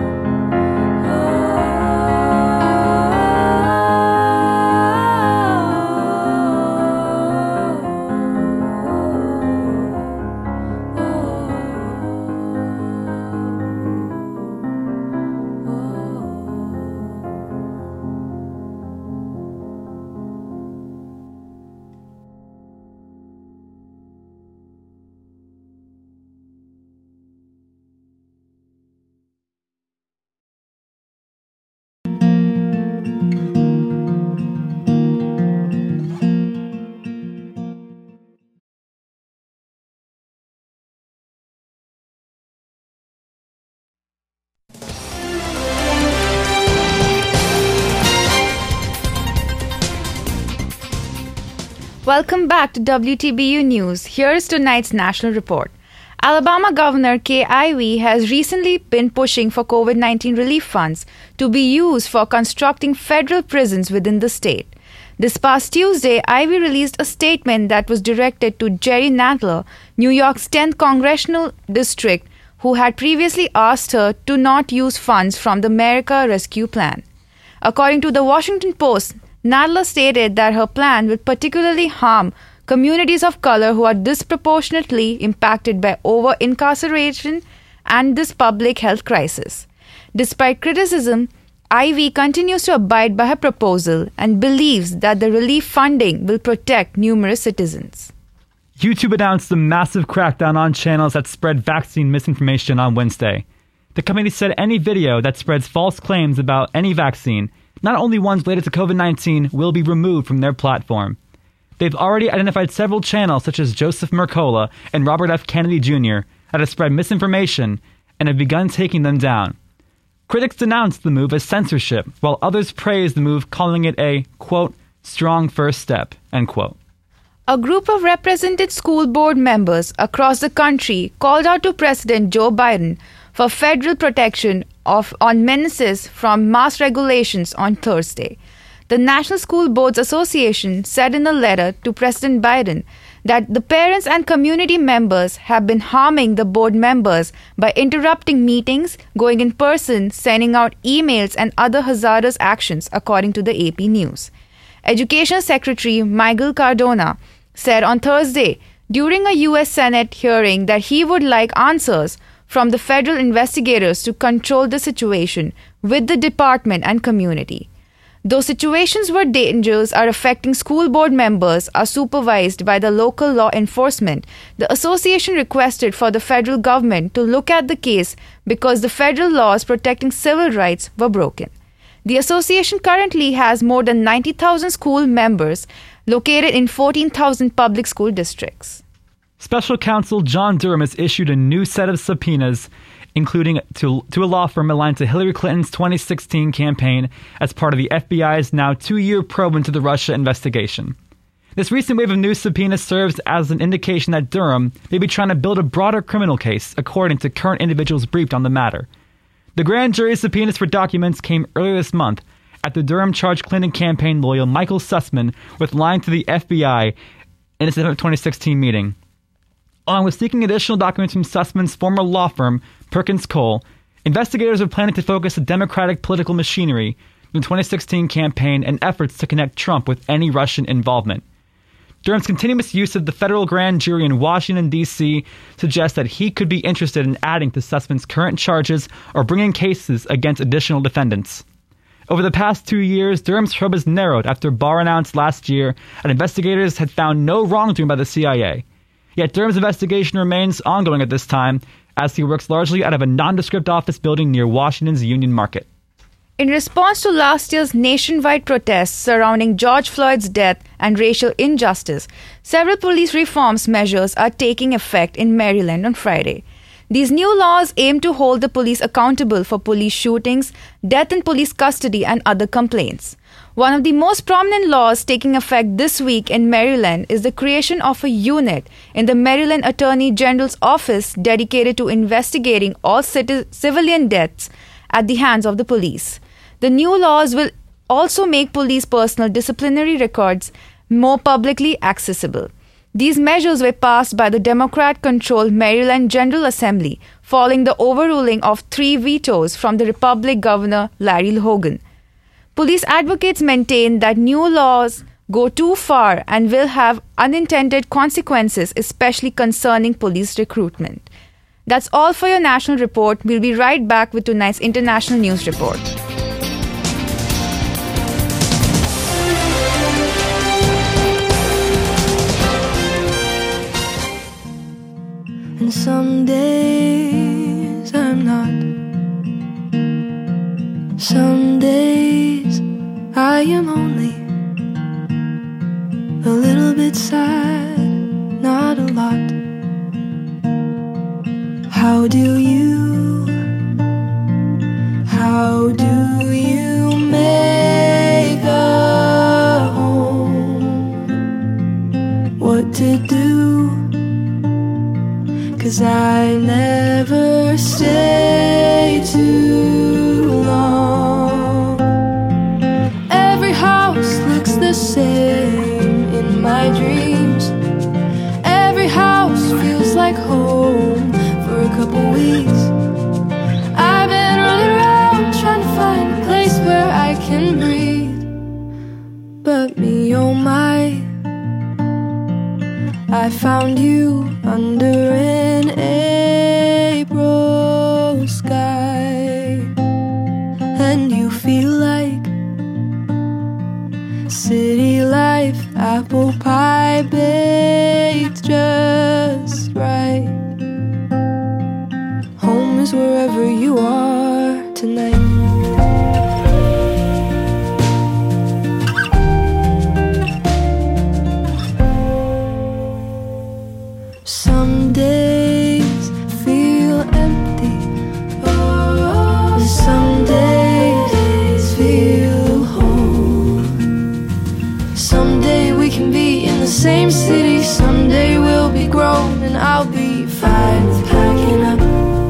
Welcome back to W T B U News. Here is tonight's national report. Alabama Governor Kay Ivey has recently been pushing for COVID nineteen relief funds to be used for constructing federal prisons within the state. This past Tuesday, Ivey released a statement that was directed to Jerry Nadler, New York's tenth congressional district, who had previously asked her to not use funds from the America Rescue Plan. According to the Washington Post, Nadler stated that her plan would particularly harm communities of color who are disproportionately impacted by over-incarceration and this public health crisis. Despite criticism, Ivey continues to abide by her proposal and believes that the relief funding will protect numerous citizens. YouTube announced a massive crackdown on channels that spread vaccine misinformation on Wednesday. The company said any video that spreads false claims about any vaccine, not only ones related to COVID nineteen, will be removed from their platform. They've already identified several channels such as Joseph Mercola and Robert F. Kennedy Junior that have spread misinformation and have begun taking them down. Critics denounced the move as censorship, while others praised the move, calling it a, quote, strong first step, end quote. A group of represented school board members across the country called out to President Joe Biden for federal protection of on menaces from mask regulations on Thursday. The National School Boards Association said in a letter to President Biden that the parents and community members have been harming the board members by interrupting meetings, going in person, sending out emails, and other hazardous actions, according to the A P News. Education Secretary Michael Cardona said on Thursday during a U S Senate hearing that he would like answers from the federal investigators to control the situation with the department and community. Though situations where dangers are affecting school board members are supervised by the local law enforcement, the association requested for the federal government to look at the case because the federal laws protecting civil rights were broken. The association currently has more than ninety thousand school members located in fourteen thousand public school districts. Special counsel John Durham has issued a new set of subpoenas, including to, to a law firm aligned to Hillary Clinton's twenty sixteen campaign as part of the F B I's now two-year probe into the Russia investigation. This recent wave of new subpoenas serves as an indication that Durham may be trying to build a broader criminal case, according to current individuals briefed on the matter. The grand jury's subpoenas for documents came earlier this month, after Durham charged Clinton campaign loyal Michael Sussman with lying to the F B I in its twenty sixteen meeting. Along with seeking additional documents from Sussman's former law firm, Perkins Coie, investigators are planning to focus the Democratic political machinery in the twenty sixteen campaign and efforts to connect Trump with any Russian involvement. Durham's continuous use of the federal grand jury in Washington, D C suggests that he could be interested in adding to Sussman's current charges or bringing cases against additional defendants. Over the past two years, Durham's probe has narrowed after Barr announced last year that investigators had found no wrongdoing by the C I A. Yet Durham's investigation remains ongoing at this time, as he works largely out of a nondescript office building near Washington's Union Market. In response to last year's nationwide protests surrounding George Floyd's death and racial injustice, several police reforms measures are taking effect in Maryland on Friday. These new laws aim to hold the police accountable for police shootings, death in police custody, and other complaints. One of the most prominent laws taking effect this week in Maryland is the creation of a unit in the Maryland Attorney General's office dedicated to investigating all citi- civilian deaths at the hands of the police. The new laws will also make police personal disciplinary records more publicly accessible. These measures were passed by the Democrat-controlled Maryland General Assembly following the overruling of three vetoes from the Republican Governor Larry Hogan. Police advocates maintain that new laws go too far and will have unintended consequences, especially concerning police recruitment. That's all for your national report. We'll be right back with tonight's international news report. And some days I'm not. Some days I am only a little bit sad, not a lot. How do you, how do you make a home? What to do? 'Cause I never stay too long. Every house looks the same in my dreams. Every house feels like home for a couple weeks. I've been running around trying to find a place where I can breathe. But me, oh my, I found you under an April sky, and you feel like city life, apple pie baked just right. Home is wherever you are tonight. Some days feel empty. Some days feel whole. Someday we can be in the same city. Someday we'll be grown and I'll be fine with packing up.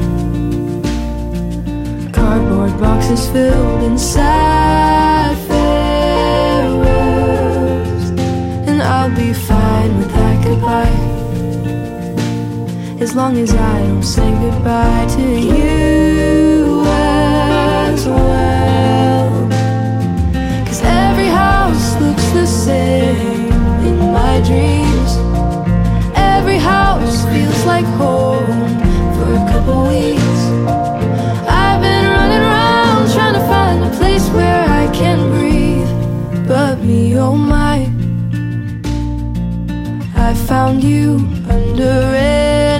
Cardboard boxes filled inside farewells, and I'll be fine with that goodbye, as long as I don't say goodbye to you as well. 'Cause every house looks the same in my dreams. Every house feels like home for a couple weeks. I've been running around trying to find a place where I can breathe. But me, oh my, I found you under an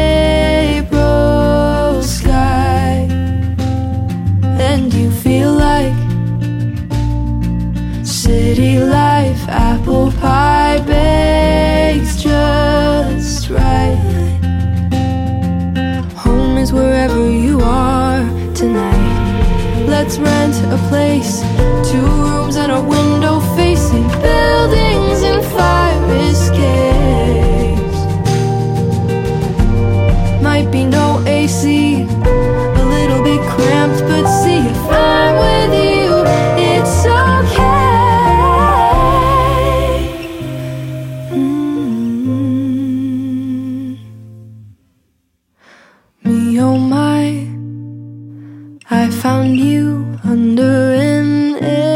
April sky, and you feel like city life, apple pie bakes just right. Home is wherever you are tonight. Let's rent a place, two rooms and a window facing buildings and fire escapes. Might be no A C, a little bit cramped, but see if I'm with you, it's me, oh my, I found you under an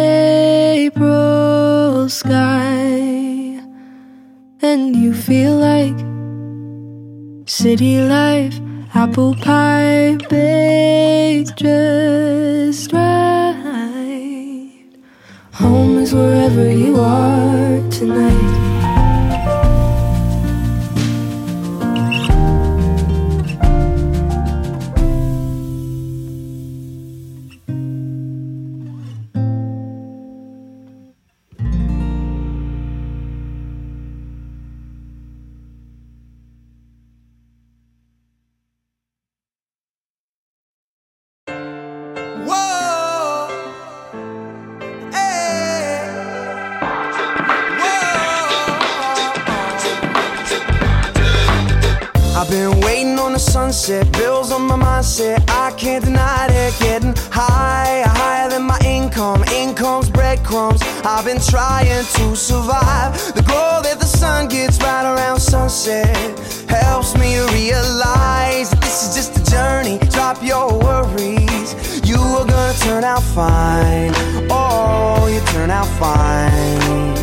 April sky, and you feel like city life, apple pie baked just right. Home is wherever you are tonight. I've been waiting on the sunset, bills on my mindset, I can't deny it. Getting higher, higher than my income, income's breadcrumbs. I've been trying to survive. The glow that the sun gets right around sunset helps me to realize that this is just a journey. Drop your worries, you are gonna turn out fine. Oh, you turn out fine.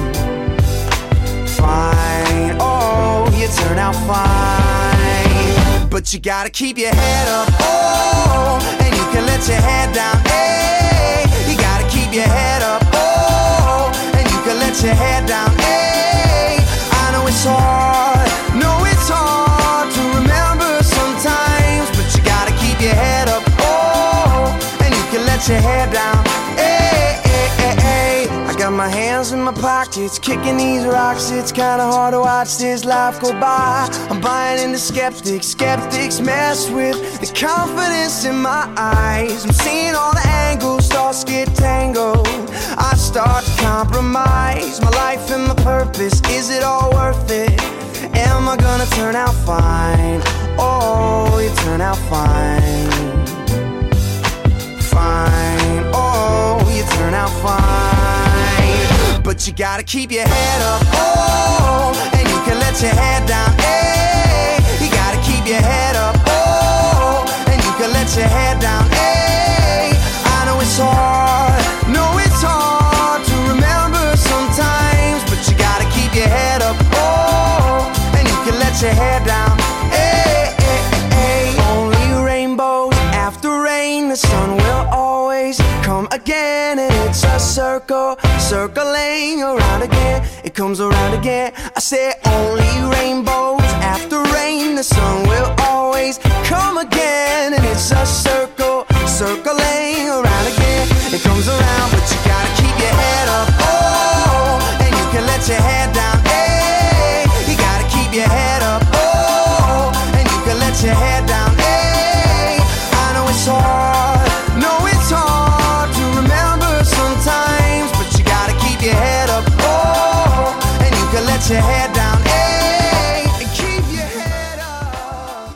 Fine, oh, you turn out fine. But you gotta keep your head up, oh, and you can let your head down, hey. You gotta keep your head up, oh, and you can let your head down, hey. I know it's hard, know it's hard to remember sometimes, but you gotta keep your head up, oh, and you can let your head down, hey, hey, hey, hey. I got my hands in my pockets, kicking these rocks. It's kinda hard to watch this life go by. I'm buying into skeptics, skeptics mess with the confidence in my eyes. I'm seeing all the angles, thoughts get tangled. I start to compromise my life and my purpose. Is it all worth it? Am I gonna turn out fine? Oh, you turn out fine. Fine, oh, you turn out fine. But you gotta keep your head up, oh, and you can let your head down, hey. You gotta keep your head up, oh, and you can let your head down, hey. I know it's hard, know it's hard to remember sometimes, but you gotta keep your head up, oh, and you can let your head down, hey, hey, hey. Only rainbows after rain, the sun will always come again, and it's a circle, circling around again. It comes around again. I say only rainbows after rain, the sun will always come again, and it's a circle, circling around again. It comes around, but you gotta keep your head up, oh, and you can let your head down, hey. You gotta keep your head up, oh, and you can let your head down, hey. I know it's hard, know it's hard to remember sometimes, but you gotta keep your head up, oh, and you can let your head down, hey, and keep your head up.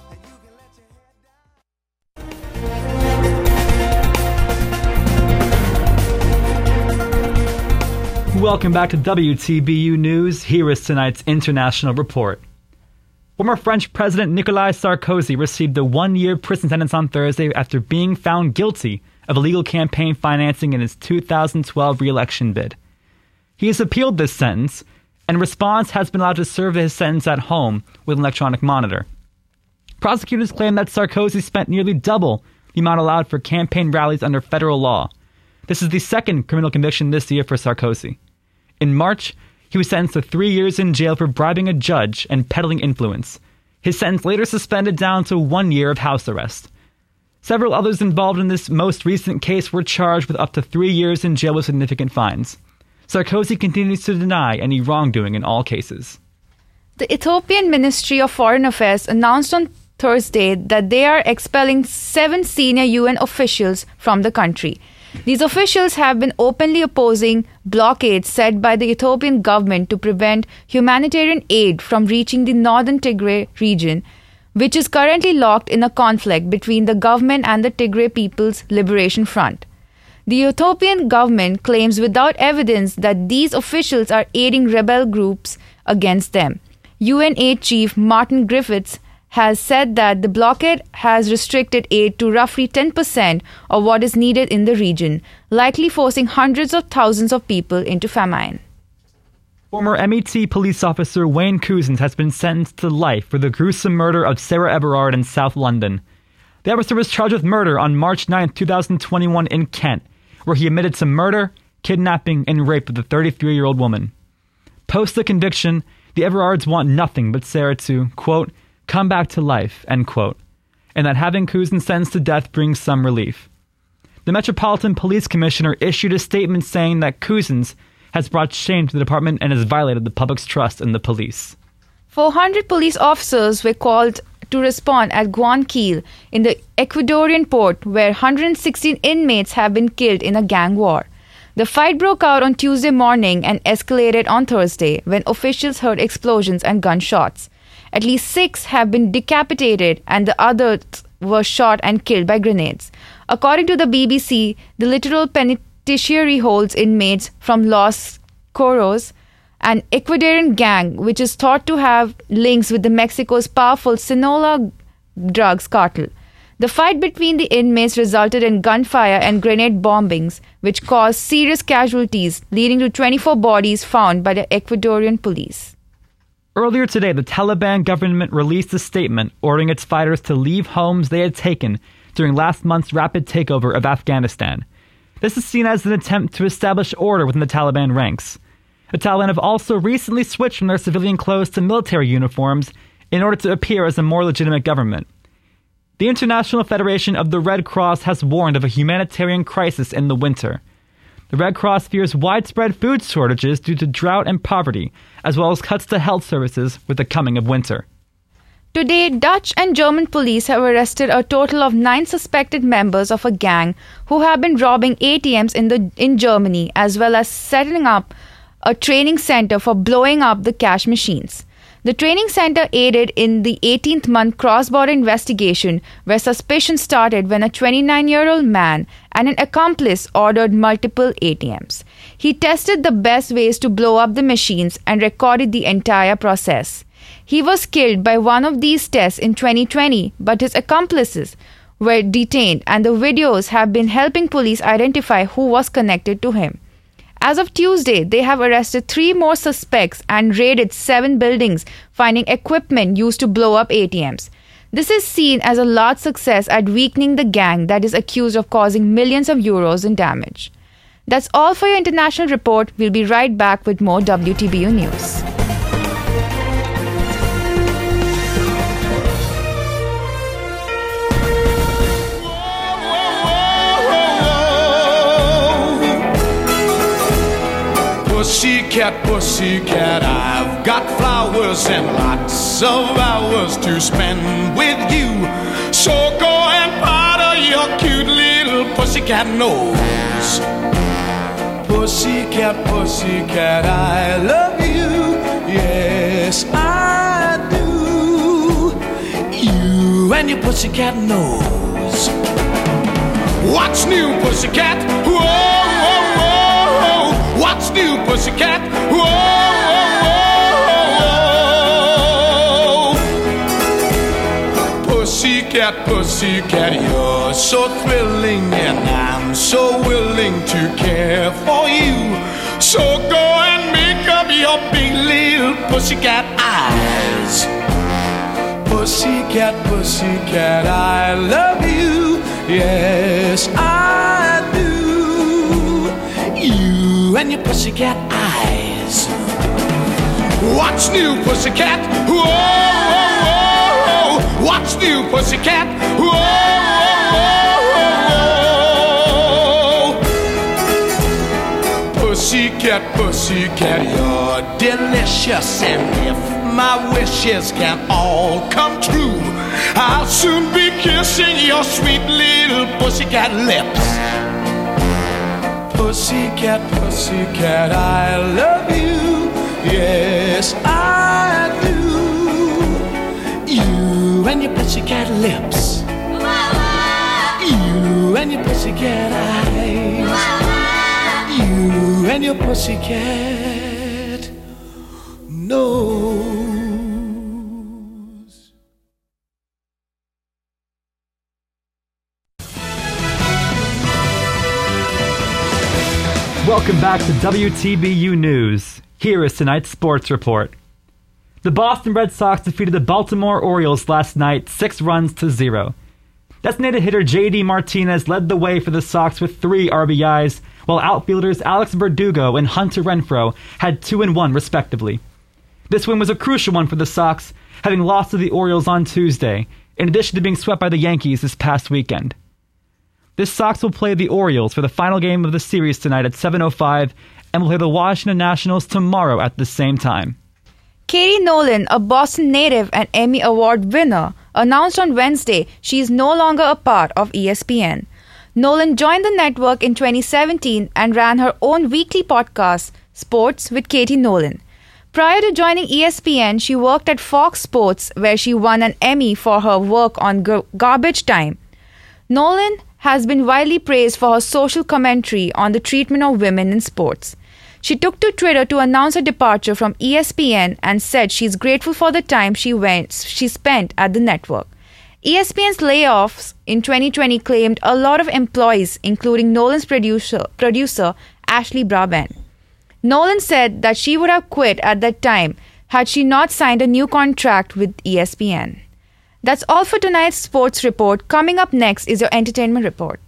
Welcome back to W T B U News. Here is tonight's international report. Former French President Nicolas Sarkozy received a one-year prison sentence on Thursday after being found guilty of illegal campaign financing in his two thousand twelve re-election bid. He has appealed this sentence, and in response has been allowed to serve his sentence at home with an electronic monitor. Prosecutors claim that Sarkozy spent nearly double the amount allowed for campaign rallies under federal law. This is the second criminal conviction this year for Sarkozy. In March, he was sentenced to three years in jail for bribing a judge and peddling influence. His sentence later suspended down to one year of house arrest. Several others involved in this most recent case were charged with up to three years in jail with significant fines. Sarkozy continues to deny any wrongdoing in all cases. The Ethiopian Ministry of Foreign Affairs announced on Thursday that they are expelling seven senior U N officials from the country. These officials have been openly opposing blockades set by the Ethiopian government to prevent humanitarian aid from reaching the northern Tigray region, which is currently locked in a conflict between the government and the Tigray People's Liberation Front. The Ethiopian government claims without evidence that these officials are aiding rebel groups against them. U N aid chief Martin Griffiths has said that the blockade has restricted aid to roughly ten percent of what is needed in the region, likely forcing hundreds of thousands of people into famine. Former M E T police officer Wayne Couzens has been sentenced to life for the gruesome murder of Sarah Everard in South London. The officer was charged with murder on March ninth, twenty twenty-one in Kent, where he admitted to murder, kidnapping, and rape of the thirty-three-year-old woman. Post the conviction, the Everards want nothing but Sarah to, quote, come back to life, end quote, and that having Couzens sentenced to death brings some relief. The Metropolitan Police Commissioner issued a statement saying that Couzens has brought shame to the department and has violated the public's trust in the police. four hundred police officers were called to respond at Guayaquil in the Ecuadorian port, where one hundred sixteen inmates have been killed in a gang war. The fight broke out on Tuesday morning and escalated on Thursday when officials heard explosions and gunshots. At least six have been decapitated and the others were shot and killed by grenades. According to the B B C, the Littoral Penitentiary holds inmates from Los Coros, an Ecuadorian gang which is thought to have links with the Mexico's powerful Sinaloa drugs cartel. The fight between the inmates resulted in gunfire and grenade bombings, which caused serious casualties, leading to twenty-four bodies found by the Ecuadorian police. Earlier today, the Taliban government released a statement ordering its fighters to leave homes they had taken during last month's rapid takeover of Afghanistan. This is seen as an attempt to establish order within the Taliban ranks. The Taliban have also recently switched from their civilian clothes to military uniforms in order to appear as a more legitimate government. The International Federation of the Red Cross has warned of a humanitarian crisis in the winter. The Red Cross fears widespread food shortages due to drought and poverty, as well as cuts to health services with the coming of winter. Today, Dutch and German police have arrested a total of nine suspected members of a gang who have been robbing A T Ms in the in Germany, as well as setting up a training center for blowing up the cash machines. The training center aided in the eighteenth month cross-border investigation, where suspicion started when a twenty-nine-year-old man and an accomplice ordered multiple A T Ms. He tested the best ways to blow up the machines and recorded the entire process. He was killed by one of these tests in twenty twenty, but his accomplices were detained, and the videos have been helping police identify who was connected to him. As of Tuesday, they have arrested three more suspects and raided seven buildings, finding equipment used to blow up A T Ms. This is seen as a large success at weakening the gang that is accused of causing millions of euros in damage. That's all for your international report. We'll be right back with more W T B U news. Pussycat, pussycat, I've got flowers and lots of hours to spend with you. So go and powder your cute little pussycat nose. Pussycat, pussycat, I love you. Yes, I do. You and your pussycat nose. What's new, pussycat? Whoa, whoa, whoa. What's new, pussycat? Whoa, whoa, whoa. Pussycat, pussycat, you're so thrilling, and I'm so willing to care for you. So go and make up your big little pussycat eyes. Pussycat, pussycat, I love you. Yes, I do. You and your pussycat eyes. What's new, pussycat? Whoa, whoa, whoa. What's new, pussycat? Whoa, whoa, whoa. Pussycat, pussycat, you're delicious, and if my wishes can all come true, I'll soon be kissing your sweet little pussycat lips. Pussycat, pussycat, I love you. Yes, I do. You and your pussycat lips. You and your pussycat eyes. You and your pussycat nose. Welcome back to W T B U News. Here is tonight's sports report. The Boston Red Sox defeated the Baltimore Orioles last night six runs to zero. Designated hitter J D Martinez led the way for the Sox with three R B Is, while outfielders Alex Verdugo and Hunter Renfroe had two and one respectively. This win was a crucial one for the Sox, having lost to the Orioles on Tuesday, in addition to being swept by the Yankees this past weekend. The Sox will play the Orioles for the final game of the series tonight at seven oh five and will play the Washington Nationals tomorrow at the same time. Katie Nolan, a Boston native and Emmy Award winner, announced on Wednesday she is no longer a part of E S P N. Nolan joined the network in twenty seventeen and ran her own weekly podcast, Sports with Katie Nolan. Prior to joining E S P N, she worked at Fox Sports, where she won an Emmy for her work on Gar- Garbage Time. Nolan has been widely praised for her social commentary on the treatment of women in sports. She took to Twitter to announce her departure from E S P N and said she's grateful for the time she went she spent at the network. E S P N's layoffs in twenty twenty claimed a lot of employees, including Nolan's producer, producer Ashley Brabant. Nolan said that she would have quit at that time had she not signed a new contract with E S P N. That's all for tonight's sports report. Coming up next is your entertainment report.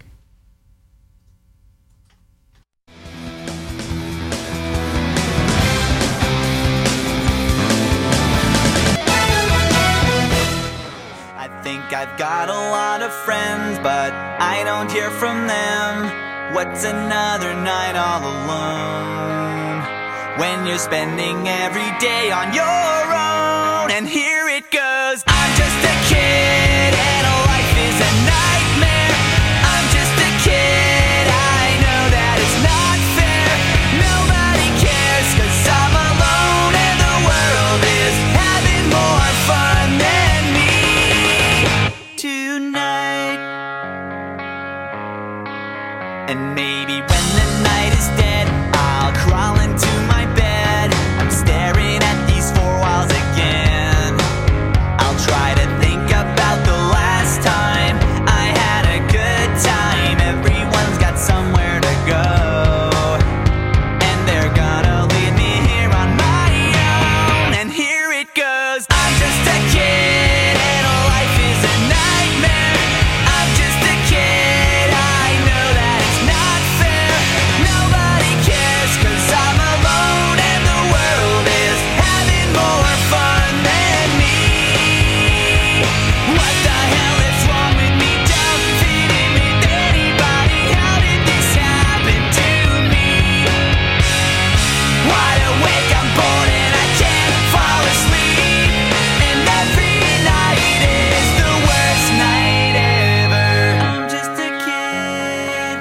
I think I've got a lot of friends, but I don't hear from them. What's another night all alone? When you're spending every day on your own. And here it goes. I'm just a kid and life is a nightmare. I'm just a kid, I know that it's not fair. Nobody cares 'cause I'm alone and the world is having more fun than me tonight. And maybe when the night is dead, I'll crawl into my bed. I'm staring at these four walls again. I'll try to think about the last time I had a good time. Everyone's got somewhere to go, and they're gonna leave me here on my own. And here it goes. I'm just a kid and life is a nightmare. I'm just a kid, I know that it's not fair. Nobody cares 'cause I'm alone and the world is having more fun than me. What the hell is wrong with me? Don't fit in with anybody. How did this happen to me? Wide awake, I'm bored and I can't fall asleep. And every night is the worst night ever. I'm just a kid.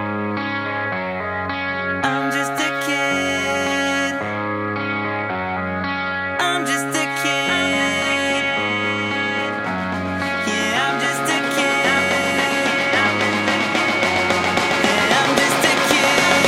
I'm just a kid. I'm just a kid. Yeah, I'm just a kid. Yeah, I'm just a kid.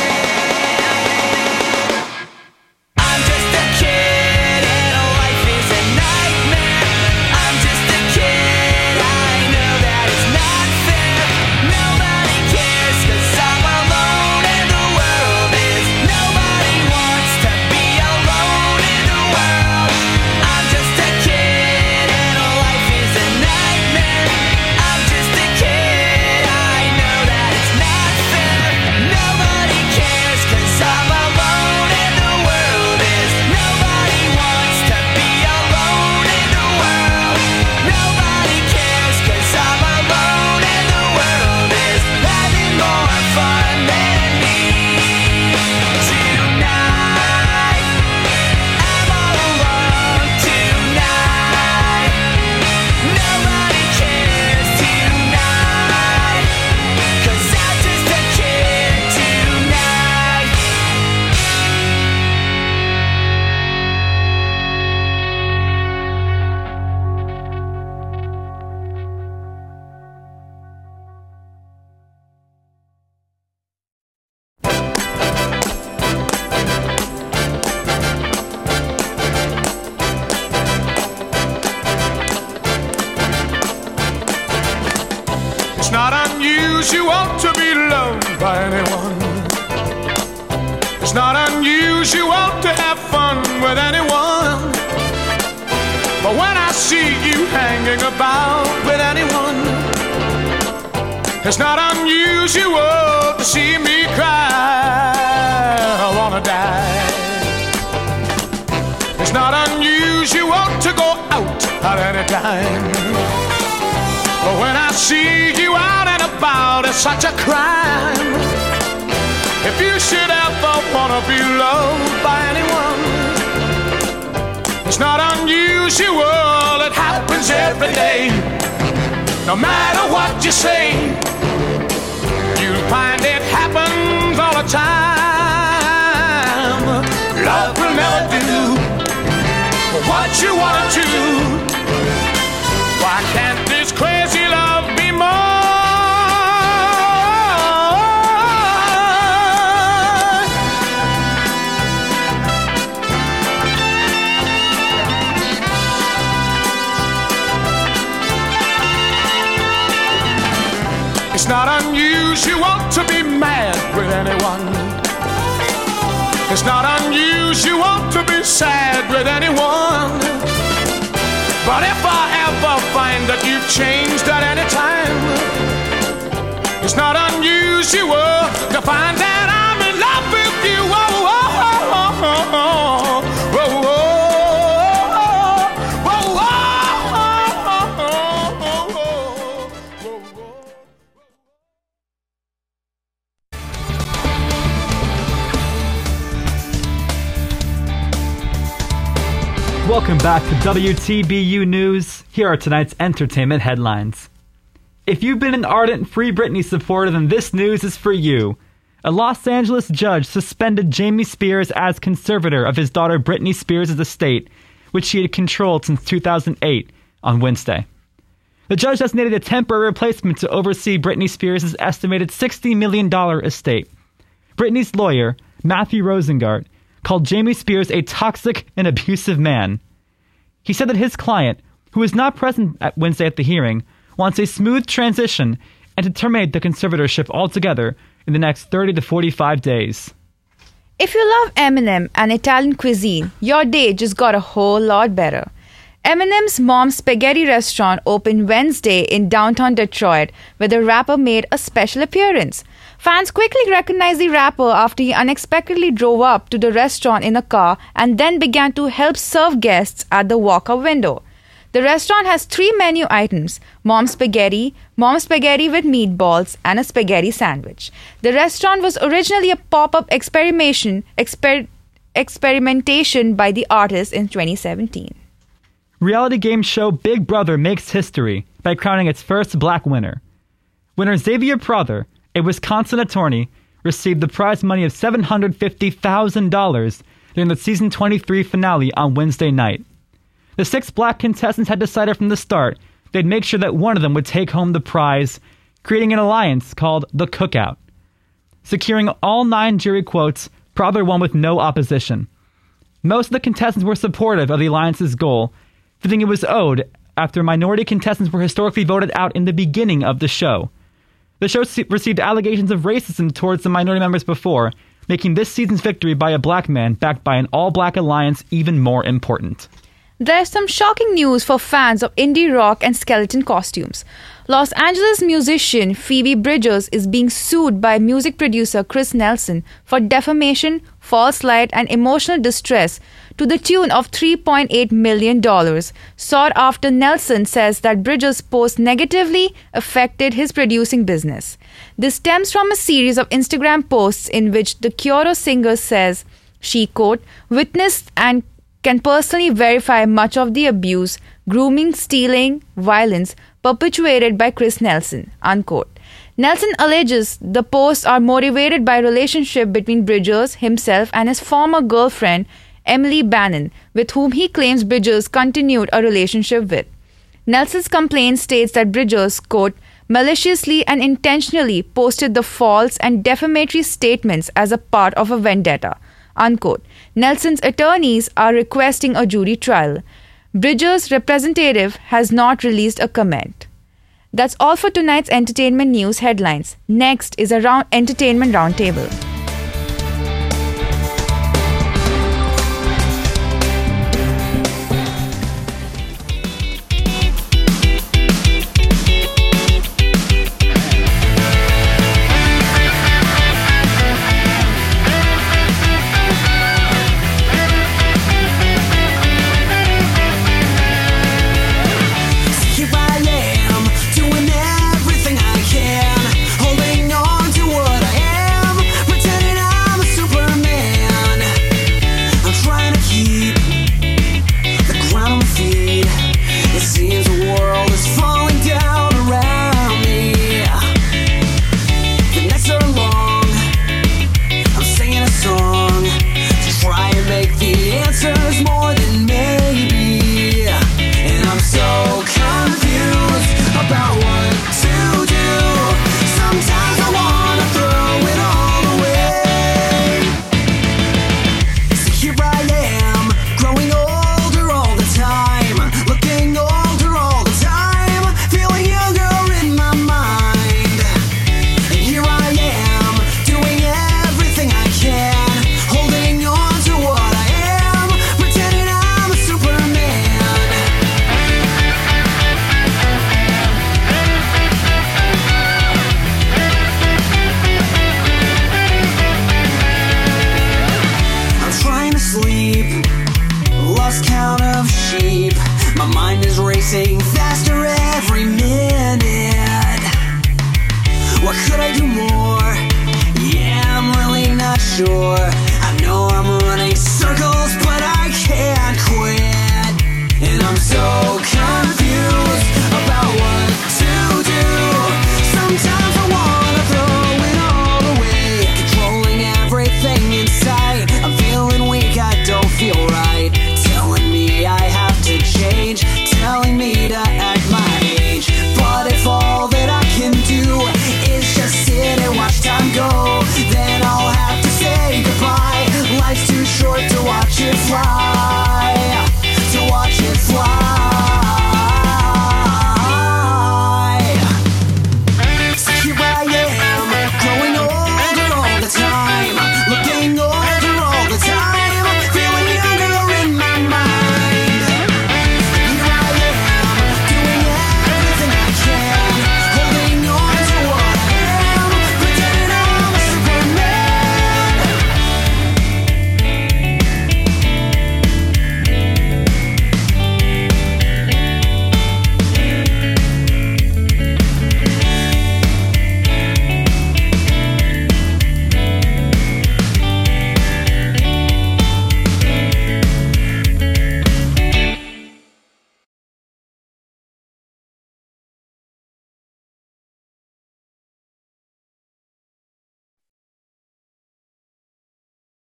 I'm just a kid and life is a nightmare. I'm just a kid, I know that it's not fair. Nobody cares 'cause I'm alone and the world is. Nobody wants to be alone in the world. I'm just a kid and life is a nightmare. I'm just a kid, I know that it's not fair. Nobody cares 'cause I'm alone and the world is. Nobody wants to be alone in the world. Nobody cares 'cause I'm alone and the world is having more fun than me tonight. I'm all alone tonight. Nobody cares tonight 'cause I'm just a kid tonight. It's not unusual to be loved by anyone. It's not unusual to have fun with anyone, but when I see you hanging about with anyone, it's not unusual to see me cry. I wanna die. It's not unusual to go out at any time, but when I see you out and about, it's such a crime. If you should ever wanna be loved by anyone, it's not unusual, it happens every day. No matter what you say, you'll find it happens all the time. Love will never do what you wanna do. Why can't this crazy love be more? It's not unusual to be mad with anyone. It's not unusual to be sad with anyone. But if I ever find that you've changed at any time, it's not unusual to find that I'm in love with you. Oh, oh, oh, oh, oh, oh, oh, oh. Welcome back to W T B U News. Here are tonight's entertainment headlines. If you've been an ardent Free Britney supporter, then this news is for you. A Los Angeles judge suspended Jamie Spears as conservator of his daughter Britney Spears' estate, which she had controlled since two thousand eight, on Wednesday. The judge designated a temporary replacement to oversee Britney Spears' estimated sixty million dollars estate. Britney's lawyer, Matthew Rosengart, called Jamie Spears a toxic and abusive man. He said that his client, who was not present at Wednesday at the hearing, wants a smooth transition and to terminate the conservatorship altogether in the next thirty to forty-five days. If you love Eminem and Italian cuisine, your day just got a whole lot better. Eminem's Mom's Spaghetti restaurant opened Wednesday in downtown Detroit, where the rapper made a special appearance. Fans quickly recognized the rapper after he unexpectedly drove up to the restaurant in a car and then began to help serve guests at the walk-up window. The restaurant has three menu items: Mom's Spaghetti, Mom's Spaghetti with meatballs, and a spaghetti sandwich. The restaurant was originally a pop-up experimentation, exper- experimentation by the artist in twenty seventeen. Reality game show Big Brother makes history by crowning its first black winner. Winner Xavier Prather, a Wisconsin attorney, received the prize money of seven hundred fifty thousand dollars during the season twenty-three finale on Wednesday night. The six black contestants had decided from the start they'd make sure that one of them would take home the prize, creating an alliance called the Cookout. Securing all nine jury quotes, Prather won with no opposition. Most of the contestants were supportive of the alliance's goal, feeling it was owed after minority contestants were historically voted out in the beginning of the show. The show received allegations of racism towards the minority members before, making this season's victory by a black man backed by an all-black alliance even more important. There's some shocking news for fans of indie rock and skeleton costumes. Los Angeles musician Phoebe Bridgers is being sued by music producer Chris Nelson for defamation, false light, and emotional distress to the tune of three point eight million dollars, sought after Nelson says that Bridgers' post negatively affected his producing business. This stems from a series of Instagram posts in which the Kyoro singer says she, quote, witnessed and can personally verify much of the abuse, grooming, stealing, violence perpetuated by Chris Nelson, unquote. Nelson alleges the posts are motivated by a relationship between Bridgers, himself, and his former girlfriend, Emily Bannon, with whom he claims Bridgers continued a relationship with. Nelson's complaint states that Bridgers, quote, maliciously and intentionally posted the false and defamatory statements as a part of a vendetta, unquote. Nelson's attorneys are requesting a jury trial. Bridgers' representative has not released a comment. That's all for tonight's entertainment news headlines. Next is a round entertainment roundtable.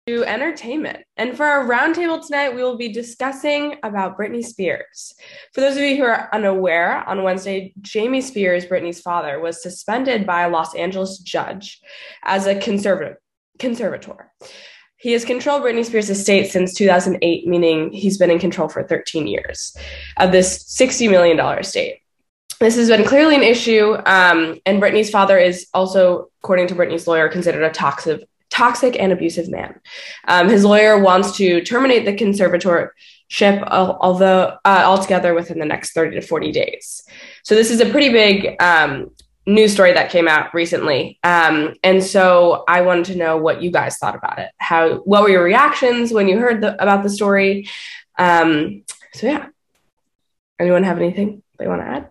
to entertainment. And for our roundtable tonight, we will be discussing about Britney Spears. For those of you who are unaware, on Wednesday, Jamie Spears, Britney's father, was suspended by a Los Angeles judge as a conservative conservator. He has controlled Britney Spears' estate since two thousand eight, meaning he's been in control for thirteen years of this sixty million dollars estate. This has been clearly an issue, um, and Britney's father is also, according to Britney's lawyer, considered a toxic toxic and abusive man. Um, his lawyer wants to terminate the conservatorship, al- although uh, altogether within the next thirty to forty days. So this is a pretty big um, news story that came out recently. Um, and so I wanted to know what you guys thought about it. How, what were your reactions when you heard the, about the story? Um, so yeah, anyone have anything they want to add?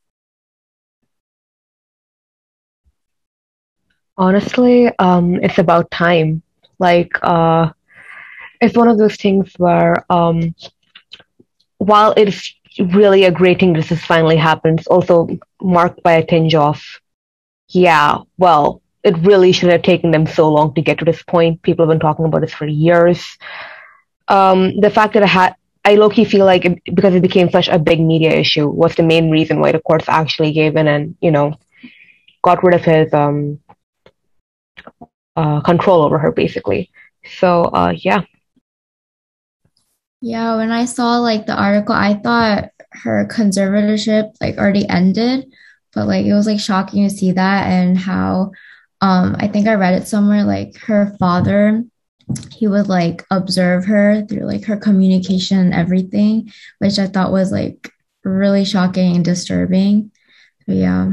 Honestly, um, it's about time. Like, uh, it's one of those things where, um, while it's really a great thing this has finally happened, it's also marked by a tinge of, yeah, well, it really should have taken them so long to get to this point. People have been talking about this for years. Um, the fact that I had, I low-key feel like it, because it became such a big media issue was the main reason why the courts actually gave in and, you know, got rid of his, um, Uh, control over her, basically. So, uh, yeah. Yeah, when I saw like the article, I thought her conservatorship like already ended, but like it was like shocking to see that and how um I think I read it somewhere like her father, he would like observe her through like her communication and everything, which I thought was like really shocking and disturbing. So yeah.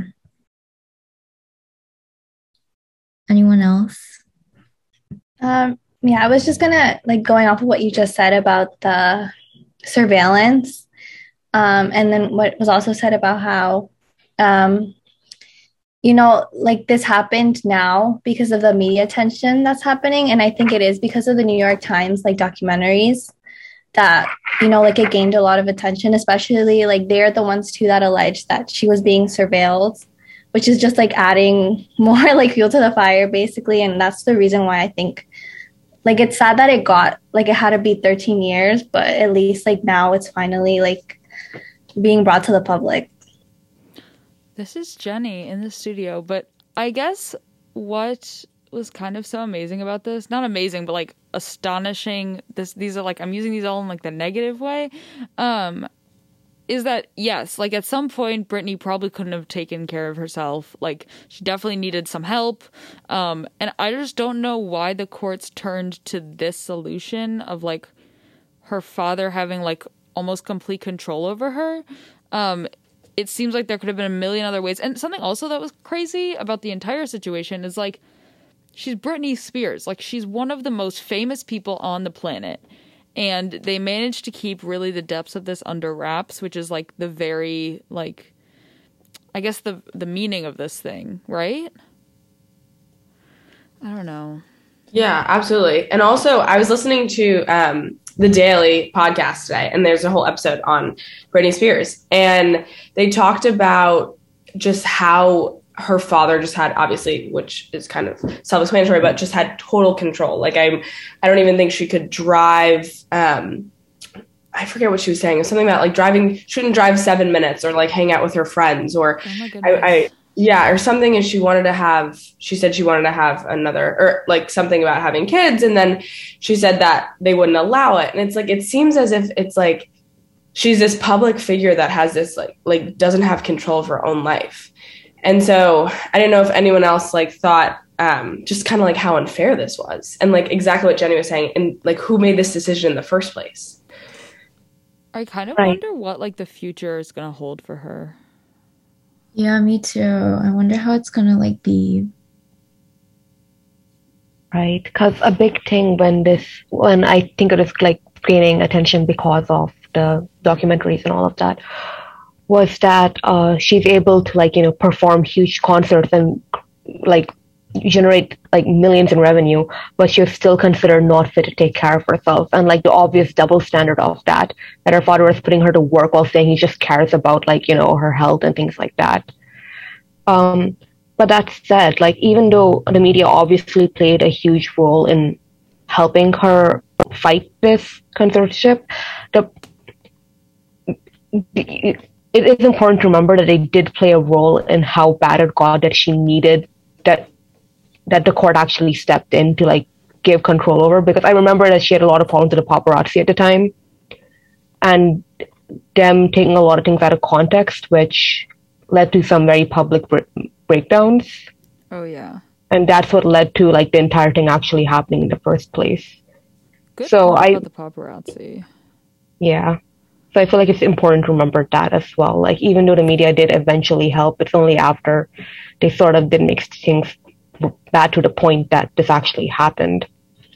Anyone else? Um, yeah, I was just gonna like going off of what you just said about the surveillance, um, and then what was also said about how, um, you know, like this happened now because of the media attention that's happening, and I think it is because of the New York Times like documentaries that, you know, like it gained a lot of attention, especially like they're the ones too that alleged that she was being surveilled, which is just like adding more like fuel to the fire, basically. And that's the reason why I think like it's sad that it got like it had to be thirteen years, but at least like now it's finally like being brought to the public. This is Jenny in the studio, but I guess what was kind of so amazing about this, not amazing, but like astonishing, this these are like, I'm using these all in like the negative way, um, is that, yes, like at some point, Britney probably couldn't have taken care of herself. Like, she definitely needed some help. Um, and I just don't know why the courts turned to this solution of, like, her father having, like, almost complete control over her. Um, it seems like there could have been a million other ways. And something also that was crazy about the entire situation is, like, she's Britney Spears. Like, she's one of the most famous people on the planet. And they managed to keep really the depths of this under wraps, which is like the very, like, I guess the the meaning of this thing, right? I don't know. Yeah, absolutely. And also, I was listening to um, the Daily podcast today, and there's a whole episode on Britney Spears. And they talked about just how her father just had, obviously, which is kind of self-explanatory, but just had total control. Like, I'm, I don't even think she could drive. Um, I forget what she was saying. It was something about like driving, shouldn't drive seven minutes or like hang out with her friends or, oh my I, I, yeah, or something. And she wanted to have, she said she wanted to have another, or like something about having kids. And then she said that they wouldn't allow it. And it's like, it seems as if it's like, she's this public figure that has this like, like doesn't have control of her own life. And so I didn't know if anyone else like thought um, just kind of like how unfair this was and like exactly what Jenny was saying and like who made this decision in the first place. I kind of Right. wonder what like the future is going to hold for her. Yeah, me too. I wonder how it's gonna like be. Right, because a big thing when this, when I think it was like gaining attention because of the documentaries and all of that, was that uh, she's able to like, you know, perform huge concerts and like generate like millions in revenue, but she was still considered not fit to take care of herself. And like the obvious double standard of that, that her father was putting her to work while saying he just cares about like, you know, her health and things like that. Um, but that said, like even though the media obviously played a huge role in helping her fight this conservatorship. The, it is important to remember that they did play a role in how bad it got, that she needed that that the court actually stepped in to like give control over, because I remember that she had a lot of problems with the paparazzi at the time and them taking a lot of things out of context, which led to some very public bre- breakdowns. Oh yeah. And that's what led to like the entire thing actually happening in the first place. Good so point I about the paparazzi. Yeah. So I feel like it's important to remember that as well. Like, even though the media did eventually help, it's only after they sort of did make things bad to the point that this actually happened.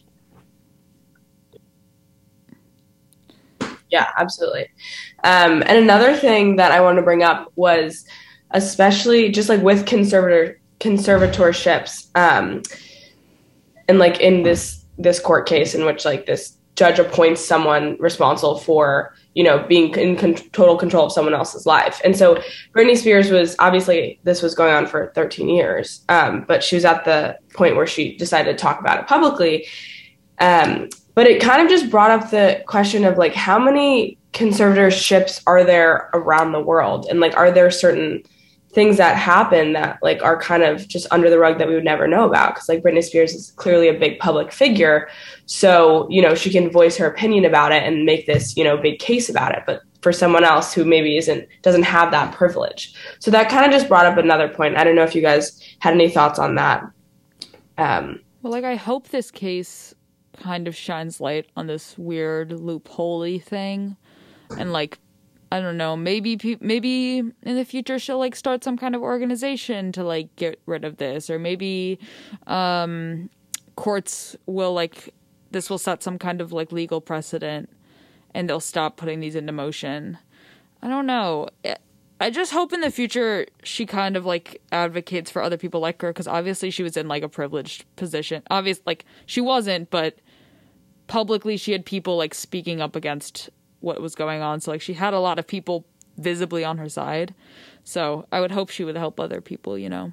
Yeah, absolutely. Um, and another thing that I wanted to bring up was, especially just like with conservator conservatorships, um, and like in this this court case in which like this judge appoints someone responsible for, you know, being in con- total control of someone else's life. And so Britney Spears was, obviously this was going on for thirteen years, um, but she was at the point where she decided to talk about it publicly. Um, but it kind of just brought up the question of like, how many conservatorships are there around the world? And like, are there certain things that happen that like are kind of just under the rug that we would never know about? Because like Britney Spears is clearly a big public figure, so you know she can voice her opinion about it and make this, you know, big case about it. But for someone else who maybe isn't doesn't have that privilege, so that kind of just brought up another point. I don't know if you guys had any thoughts on that. Um, Well, like I hope this case kind of shines light on this weird loophole-y thing, and like, I don't know, maybe pe- maybe in the future she'll like start some kind of organization to like get rid of this, or maybe um, courts will like, this will set some kind of like legal precedent and they'll stop putting these into motion. I don't know. I just hope in the future she kind of like advocates for other people like her, because obviously she was in like a privileged position. Obviously, like she wasn't, but publicly she had people like speaking up against what was going on. So like she had a lot of people visibly on her side. So I would hope she would help other people, you know.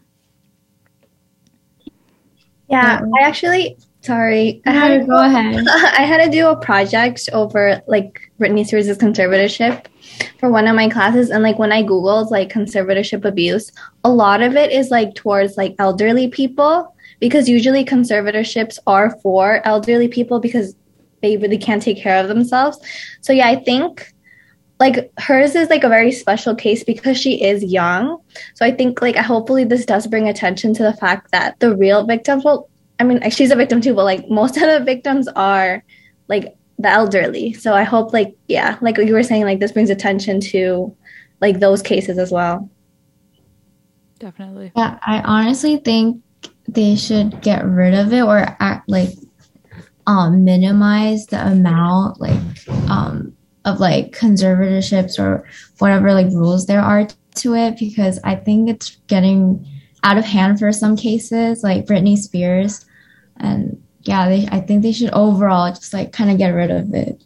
Yeah, I actually, sorry. I No, had to, go ahead. I had to do a project over like Britney Spears' conservatorship for one of my classes. And like when I Googled like conservatorship abuse, a lot of it is like towards like elderly people, because usually conservatorships are for elderly people because they really can't take care of themselves. So yeah, I think like hers is like a very special case because she is young. So I think like hopefully this does bring attention to the fact that the real victims, well, I mean, like, she's a victim too, but like most of the victims are like the elderly. So I hope like, yeah, like you were saying, like this brings attention to like those cases as well. Definitely. Yeah, I honestly think they should get rid of it, or act like um minimize the amount like um of like conservatorships or whatever like rules there are to it, because I think it's getting out of hand for some cases, like Britney Spears. And yeah, they I think they should overall just like kind of get rid of it.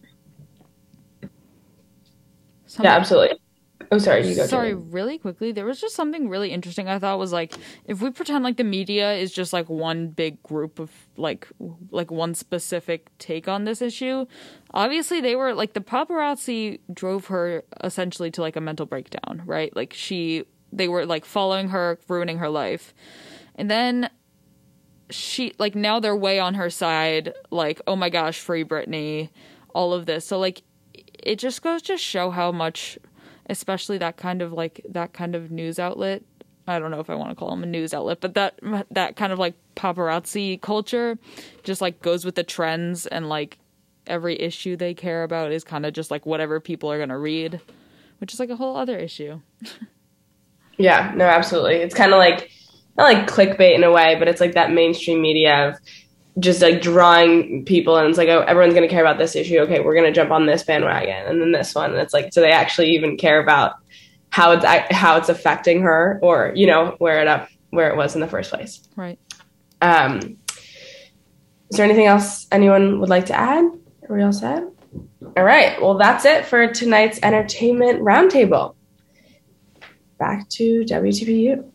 yeah, absolutely. Oh, sorry, you go. Sorry, Jenny. really quickly, there was just something really interesting I thought was like, if we pretend like the media is just like one big group of like like one specific take on this issue, obviously they were like, the paparazzi drove her essentially to like a mental breakdown, right? Like she they were like following her, ruining her life. And then she like, now they're way on her side, like, oh my gosh, free Britney, all of this. So like it just goes to show how much, especially that kind of like that kind of news outlet, I don't know if I want to call them a news outlet, but that that kind of like paparazzi culture just like goes with the trends, and like every issue they care about is kind of just like whatever people are going to read, which is like a whole other issue. Yeah, no, absolutely. It's kind of like, not like clickbait in a way, but it's like that mainstream media of just like drawing people, and it's like, oh, everyone's going to care about this issue. Okay, we're going to jump on this bandwagon, and then this one. And it's like, so they actually even care about how it's how it's affecting her, or you know, where it up where it was in the first place. Right. Um. Is there anything else anyone would like to add? Are we all set? All right. Well, that's it for tonight's entertainment roundtable. Back to W T B U.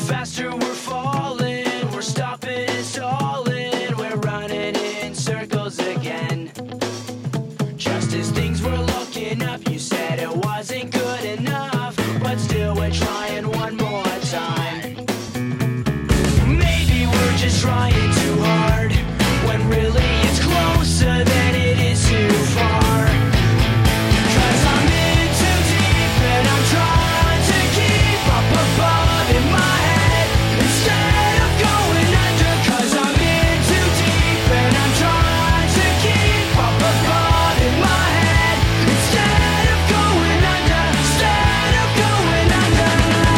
faster we're falling. We're stopping and stalling. We're running in circles again. Just as things were looking up, you said it wasn't good enough. But still we're trying one more time. Maybe we're just trying too hard, when really it's closer than it is too far. 'Cause I'm in too deep and I'm trying to keep up above in my head instead of going under. 'Cause I'm in too deep and I'm trying to keep up above in my head instead of going under. Instead of going under.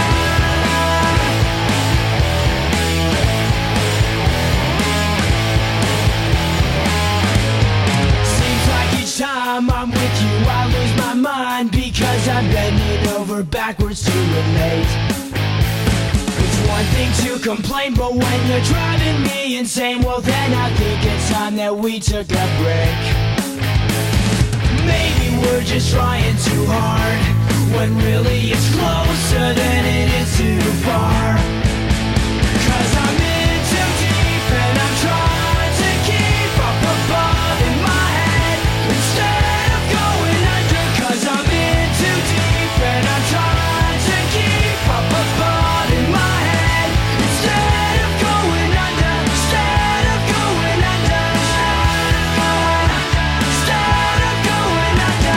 Seems like each time I'm with you I lose my mind, because I'm bending over backwards to relate. It's one thing to complain, but when you're driving me insane, well then I think it's time that we took a break. Maybe we're just trying too hard, when really it's closer than it is too far. 'Cause I'm in too deep and I'm trying to keep up above in my head instead of going under. 'Cause I'm in too deep and I'm trying to keep up above in my head instead of going under. Instead of going under. Instead of going under.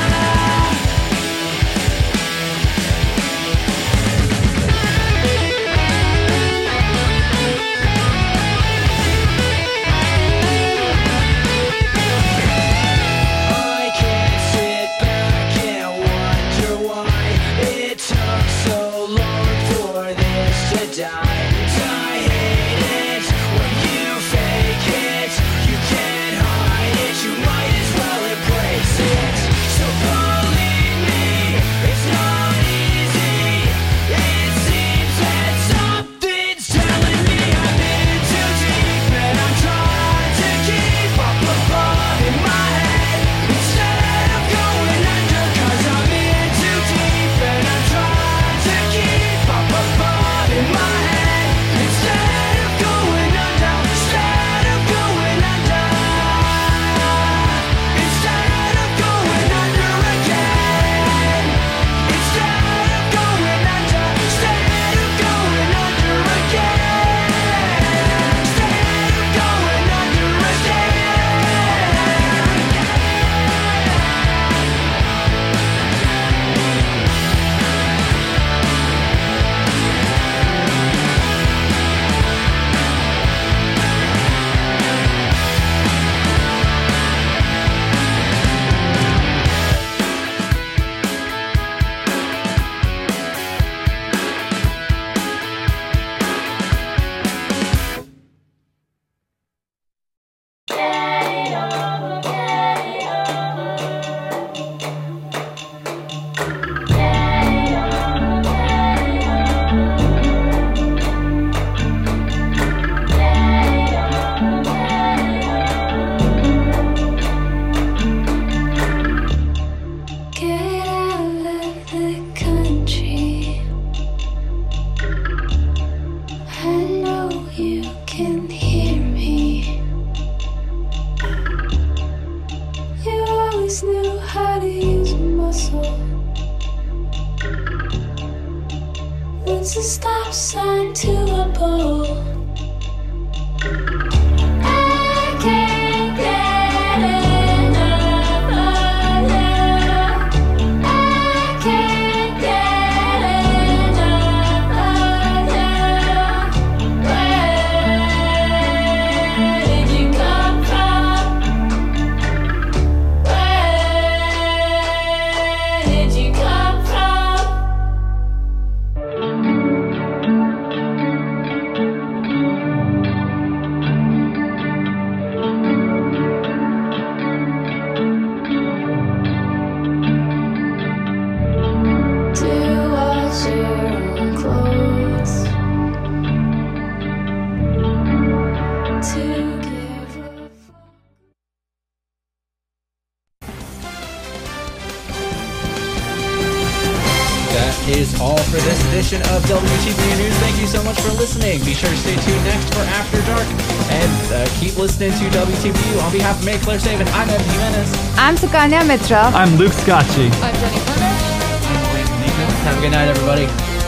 I can't sit back and wonder why it took so long for this to die. I hate it when you fake it. You can't hide it, you might as well embrace it. So believe me, it's not easy. It seems that something's telling me I'm in too deep and I'm trying to keep up above in my head instead of going under. 'Cause I'm in too deep and I'm trying to keep up above in my head instead of going under. Instead of going under. Instead of going under again. Instead of going under. Instead of going under again. Instead of going under Get out of the country. I know you can hear me. You always knew how to use muscle. What's a stop sign to a pole? I can't get enough of you. I can't get enough of you. Where did you come from? Where did you come from? is all for this edition of W T B U News. Thank you so much for listening. Be sure to stay tuned next for After Dark, and uh, keep listening to W T B U. On behalf of Mary Claire Saban, I'm Evan Jimenez. I'm Sukanya Mitra. I'm Luke Scotchy. I'm Jenny Cornish. Have a good night, everybody.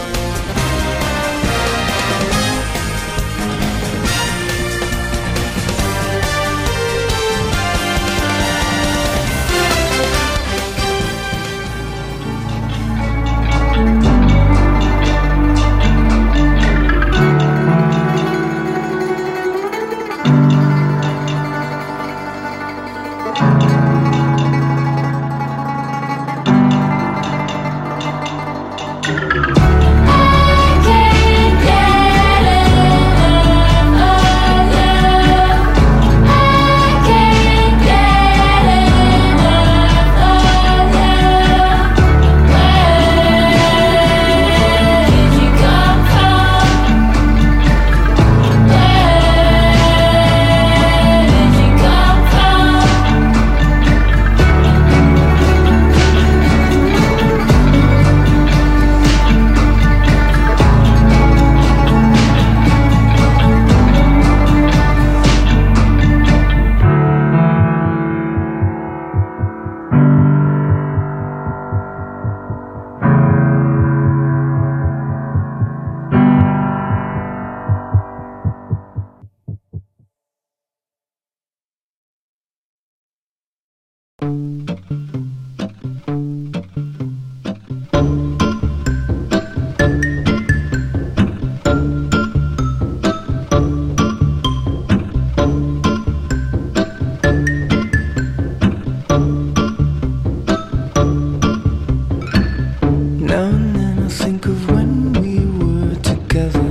Now and then I think of when we were together,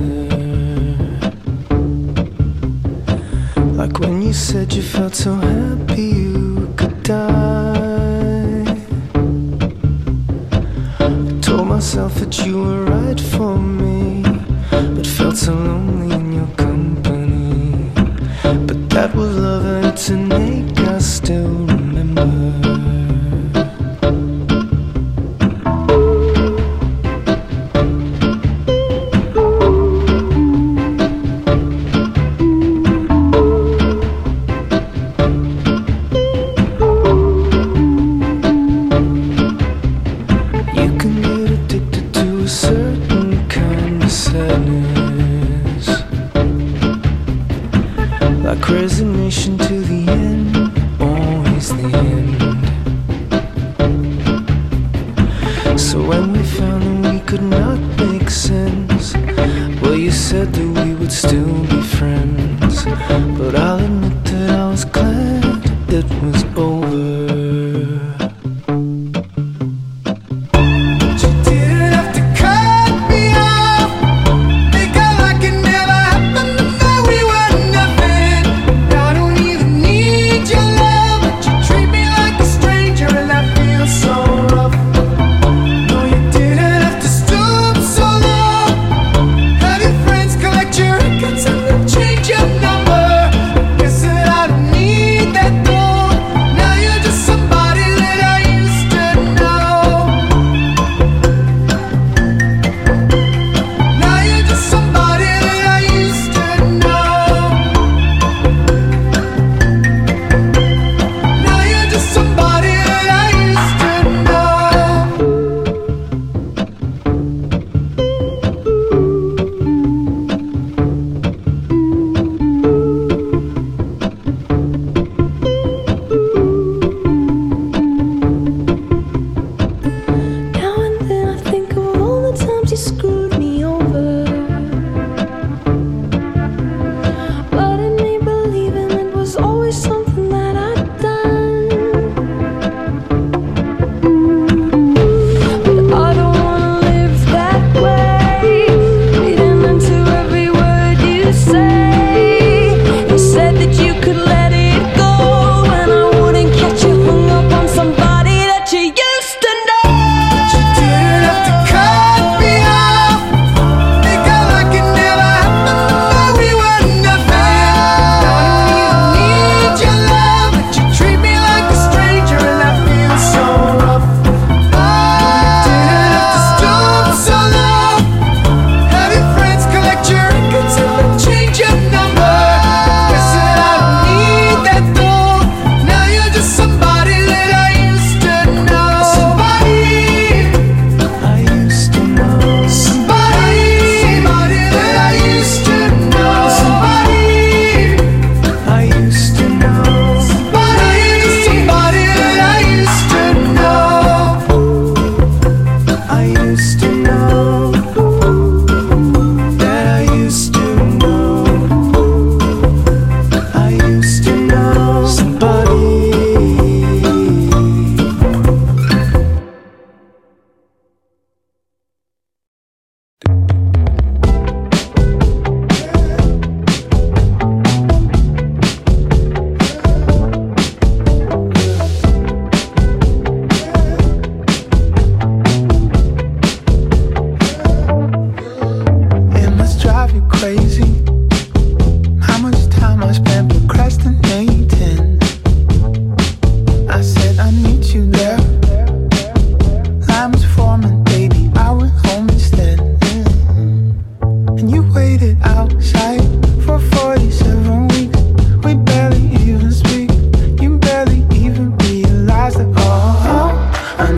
like when you said you felt so happy you could die. I told myself that you were right for me, but felt so lonely in your company. But that was love and it's an ache I still remember. Like resignation to the end, always the end. So when we found that we could not make sense, well, you said that we would still be friends. But I'll admit that I was glad it was over.